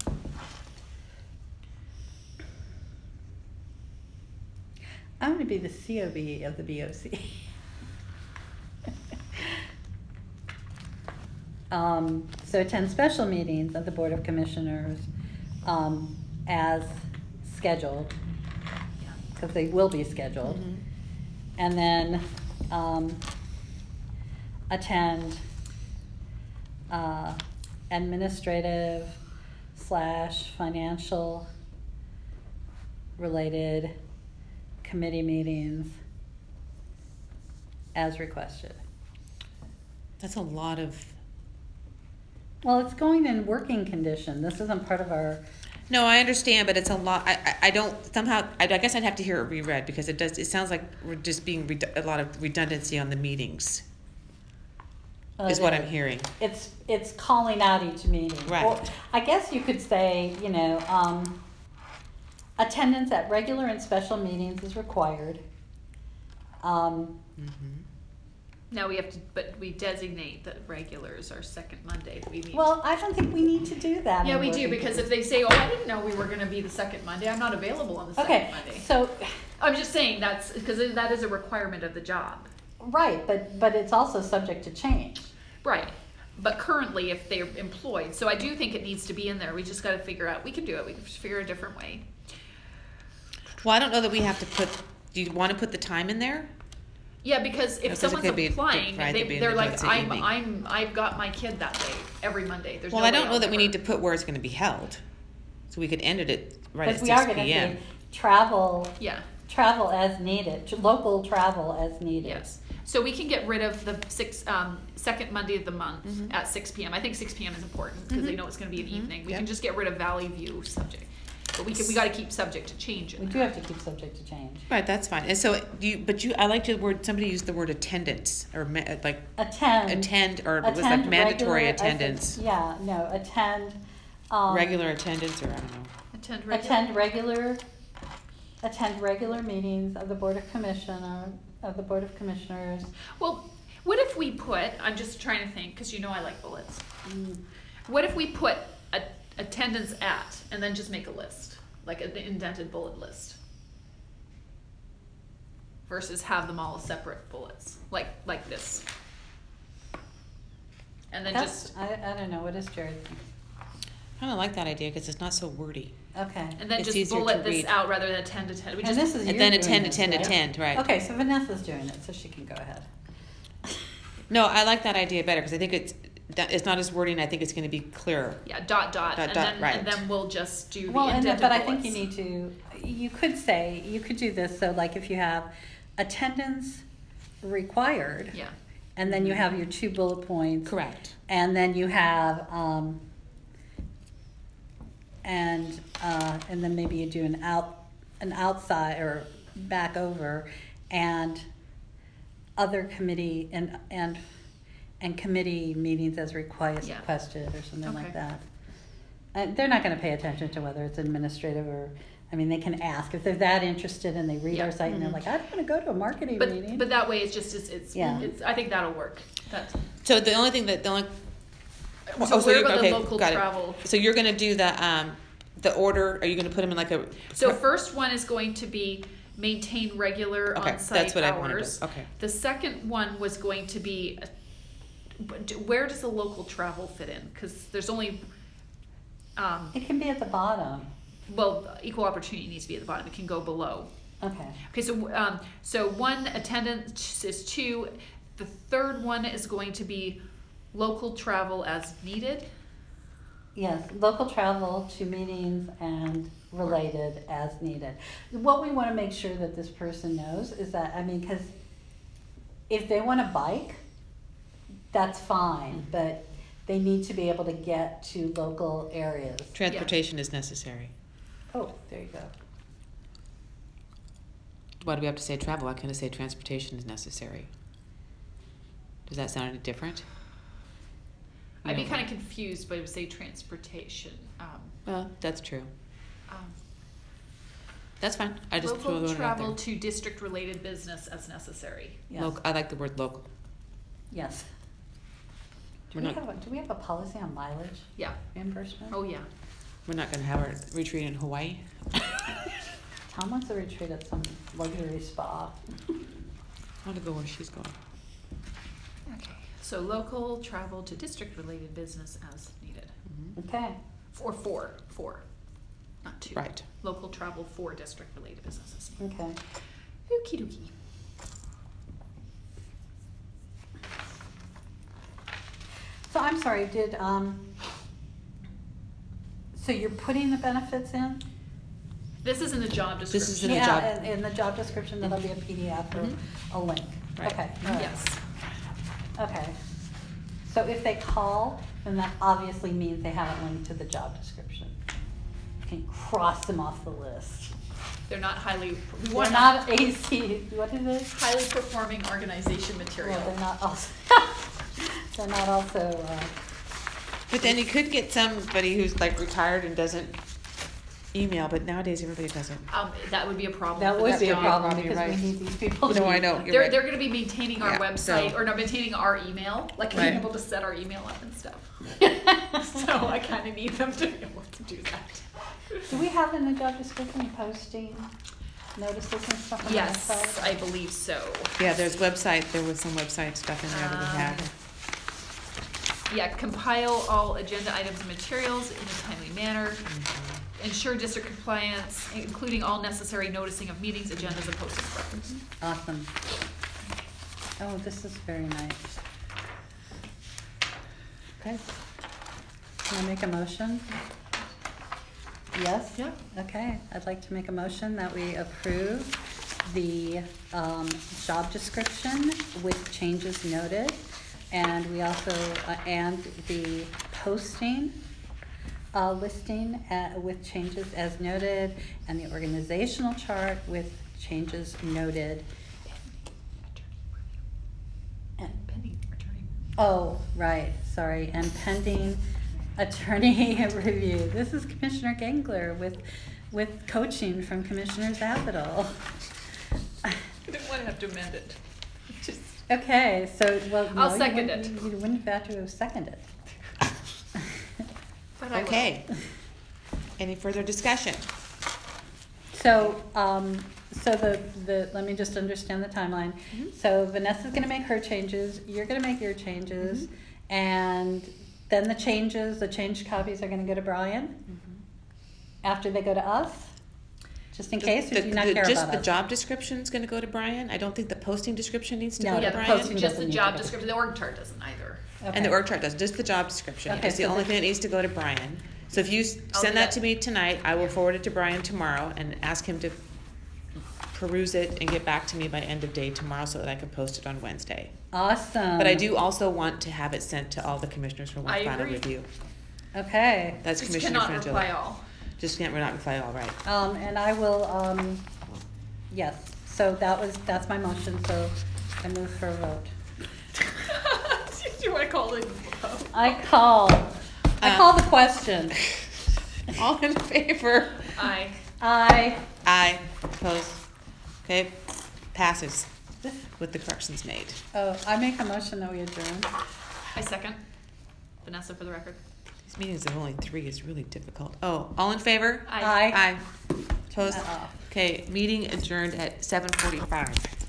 I'm gonna be the C O B of the B O C. Um, so attend special meetings of the Board of Commissioners, um, as scheduled, Yeah. because they will be scheduled. Mhm. And then, um, attend, uh, administrative slash financial related committee meetings as requested. that's a lot of, Well, it's going in working condition. This isn't part of our, no, I understand, but it's a lot, I, I, I don't, somehow, I, I guess I'd have to hear it reread, because it does, it sounds like we're just being, redu- a lot of redundancy on the meetings, is what I'm hearing. it's, it's calling out each meeting. Right. Or I guess you could say, you know, um, attendance at regular and special meetings is required. Um, Mhm. Now we have to, but we designate that regulars are second Monday. We need. well, I don't think we need to do that. Yeah, in we do, working because if conditions. they say, oh, I didn't know we were gonna be the second Monday, I'm not available on the second Okay, Monday. so, I'm just saying, that's, because that is a requirement of the job. right, but, but it's also subject to change. Right, but currently if they're employed, so I do think it needs to be in there, we just gotta figure out, we can do it, we can just figure a different way. Well, I don't know that we have to put, do you wanna put the time in there? Yeah, because Yeah, 'cause if it someone's could be a applying, Friday, they, could be they're an like, Wednesday I'm, evening. I'm, I've got my kid that day, every Monday, there's no Well, I way don't know I'll that we ever- need to put where it's gonna be held, so we could end it at, right at Because we are six gonna P M. say travel Yeah, travel as needed, tr- local travel as needed. Yes. So we can get rid of the six, um, second Monday of the month Mhm. at six p m. I think six p m is important because they Mhm. know it's gonna be an Mhm. evening. We Yep. can just get rid of Valley View subject. But we can, we gotta keep subject to change We in do there. have to keep subject to change. Right, that's fine. And so do you, but you, I like the word, somebody used the word attendance or ma- like Attend. attend, or it was like attend mandatory regular- I said- attendance. Yeah, no, attend, um. Regular attendance, or I don't know. Attend regular. Attend regular, attend regular meetings of the Board of Commissioner, of the Board of Commissioners. Well, what if we put, I'm just trying to think, cause you know I like bullets. Mm, What if we put a, attendance at, and then just make a list, like an indented bullet list? Versus have them all as separate bullets, like, like this. And then That's, just, I, I don't know, what does Jared think? I don't like that idea because it's not so wordy. Okay. and then it's just easier to bullet this read. out rather than attend to attend. We And just, this is you And then doing attend, this, attend, right? attend, right. Okay, so Vanessa's doing it, so she can go ahead. No, I like that idea better because I think it's, that- it's not as wordy and I think it's gonna be clearer. yeah, dot, dot, Dot, and dot, then, right. and then we'll just do the Well, and, indented but I bullets. think you need to, you could say, you could do this, so like if you have attendance required. Yeah, And then you have your two bullet points. Correct. And then you have, um, and, uh, and then maybe you do an out, an outside or back over and other committee and, and, and committee meetings as request, Yeah. requested or something like Okay. that. And they're not gonna pay attention to whether it's administrative or, I mean, they can ask if they're that interested and they read Yeah. our site and they're Mhm. like, I don't wanna go to a marketing meeting. but, but that way it's just, it's, it's, Yeah. it's, I think that'll work. That's, So the only thing that, the only. so oh, where you're- about the okay, local got it. travel? So you're gonna do the, um, the order, are you gonna put them in like a? So first one is going to be maintain regular Okay, on-site that's what I wanted hours. to, okay. The second one was going to be, uh, but d- where does the local travel fit in? Cause there's only, um, It can be at the bottom. well, equal opportunity needs to be at the bottom, it can go below. Okay. Okay, so, um, so one, attendance is two, the third one is going to be local travel as needed. Yes, local travel to meetings and related as needed. What we want to make sure that this person knows is that, I mean, because if they want to bike, that's fine, but they need to be able to get to local areas. Transportation is necessary. Oh, there you go. Why do we have to say travel? Why can't I say transportation is necessary? Does that sound any different? I'd be You know, kinda confused, but I would say transportation, um, Well, that's true. um, That's fine. I just threw local it out travel there. to district-related business as necessary. Yes. Loc- I like the word local. Yes. Do We're we not- have, a- do we have a policy on mileage Yeah, reimbursement? oh, yeah. We're not gonna have our retreat in Hawaii. Tom wants to retreat at some luxury spa. I want to go where she's going. Okay. So local travel to district-related business as needed. Mhm. Okay. Or four, four, not two. Right. Local travel for district-related businesses. Okay. Okey dokey. So I'm sorry, did, um, so you're putting the benefits in? This is in the job This description. is in the Yeah, job- in, in the job description, that'll be a P D F or Mhm. a link. Right. Okay, all right. Yes. Okay. So if they call, then that obviously means they haven't linked to the job description. You can cross them off the list. They're not highly, we They're want not A C, what is it? highly performing organization material. Well, they're not also, they're not also, uh, But then you could get somebody who's like retired and doesn't email, but nowadays everybody doesn't. Um, that would be a problem that for would this be a job. problem You're because we right. need these people to. No, I be- know. You're They're, right. they're gonna be maintaining our Yeah, website, so- or not maintaining our email, like being Right. able to set our email up and stuff. So I kinda need them to be able to do that. Do we have in the job description posting notices and stuff on the Yes, website? I believe so. Yeah, there's website, there was some website stuff in there that we had. Um, Yeah, compile all agenda items and materials in a timely manner. Ensure district compliance, including all necessary noticing of meetings, agendas, and posting records. Awesome. Oh, this is very nice. Okay. Can I make a motion? Yes? Yeah. Okay, I'd like to make a motion that we approve the um, job description with changes noted, and we also, uh, and the posting uh, listing uh, with changes as noted, and the organizational chart with changes noted. And, Pending attorney. oh, right, sorry, and pending attorney review. This is Commissioner Gangler with, with coaching from Commissioner Zapidel. I didn't want to have to amend it. Just. Okay, so, well, no, I'll you second wouldn't- it. You wouldn't have to have seconded. But I will. Okay. Any further discussion? So, um, so the, the, let me just understand the timeline. Mhm. So Vanessa's gonna make her changes, you're gonna make your changes, Mhm. and then the changes, the changed copies are gonna go to Brian after they go to us? Just in case, or The- do you not the- care Just about the us? job description's gonna go to Brian? I don't think the posting description needs to No, go the Yeah, to the Brian? posting just doesn't the need to job go. description, the org chart doesn't either. And Okay. the org chart does, just the job description. Okay, It's the so only the- thing that needs to go to Brian. So if you s- I'll send do that that. to me tonight, I will forward it to Brian tomorrow and ask him to peruse it and get back to me by end of day tomorrow so that I can post it on Wednesday. Awesome. But I do also want to have it sent to all the commissioners for one I final agree. review. Okay, That's Just Commissioner cannot reply Frangilla. all. Just can't, we're not reply all, right. um, and I will, um, yes, so that was, that's my motion, so I move for a vote. Do you want to call it? vote? I call, I Uh, call the question. All in favor? Aye. I, Aye. Opposed? Okay, passes with the corrections made. oh, I make a motion that we adjourn. I second. Vanessa for the record. These meetings of only three is really difficult. Oh, all in favor? Aye. Aye. Opposed? Uh-oh. Okay, meeting adjourned at seven forty-five.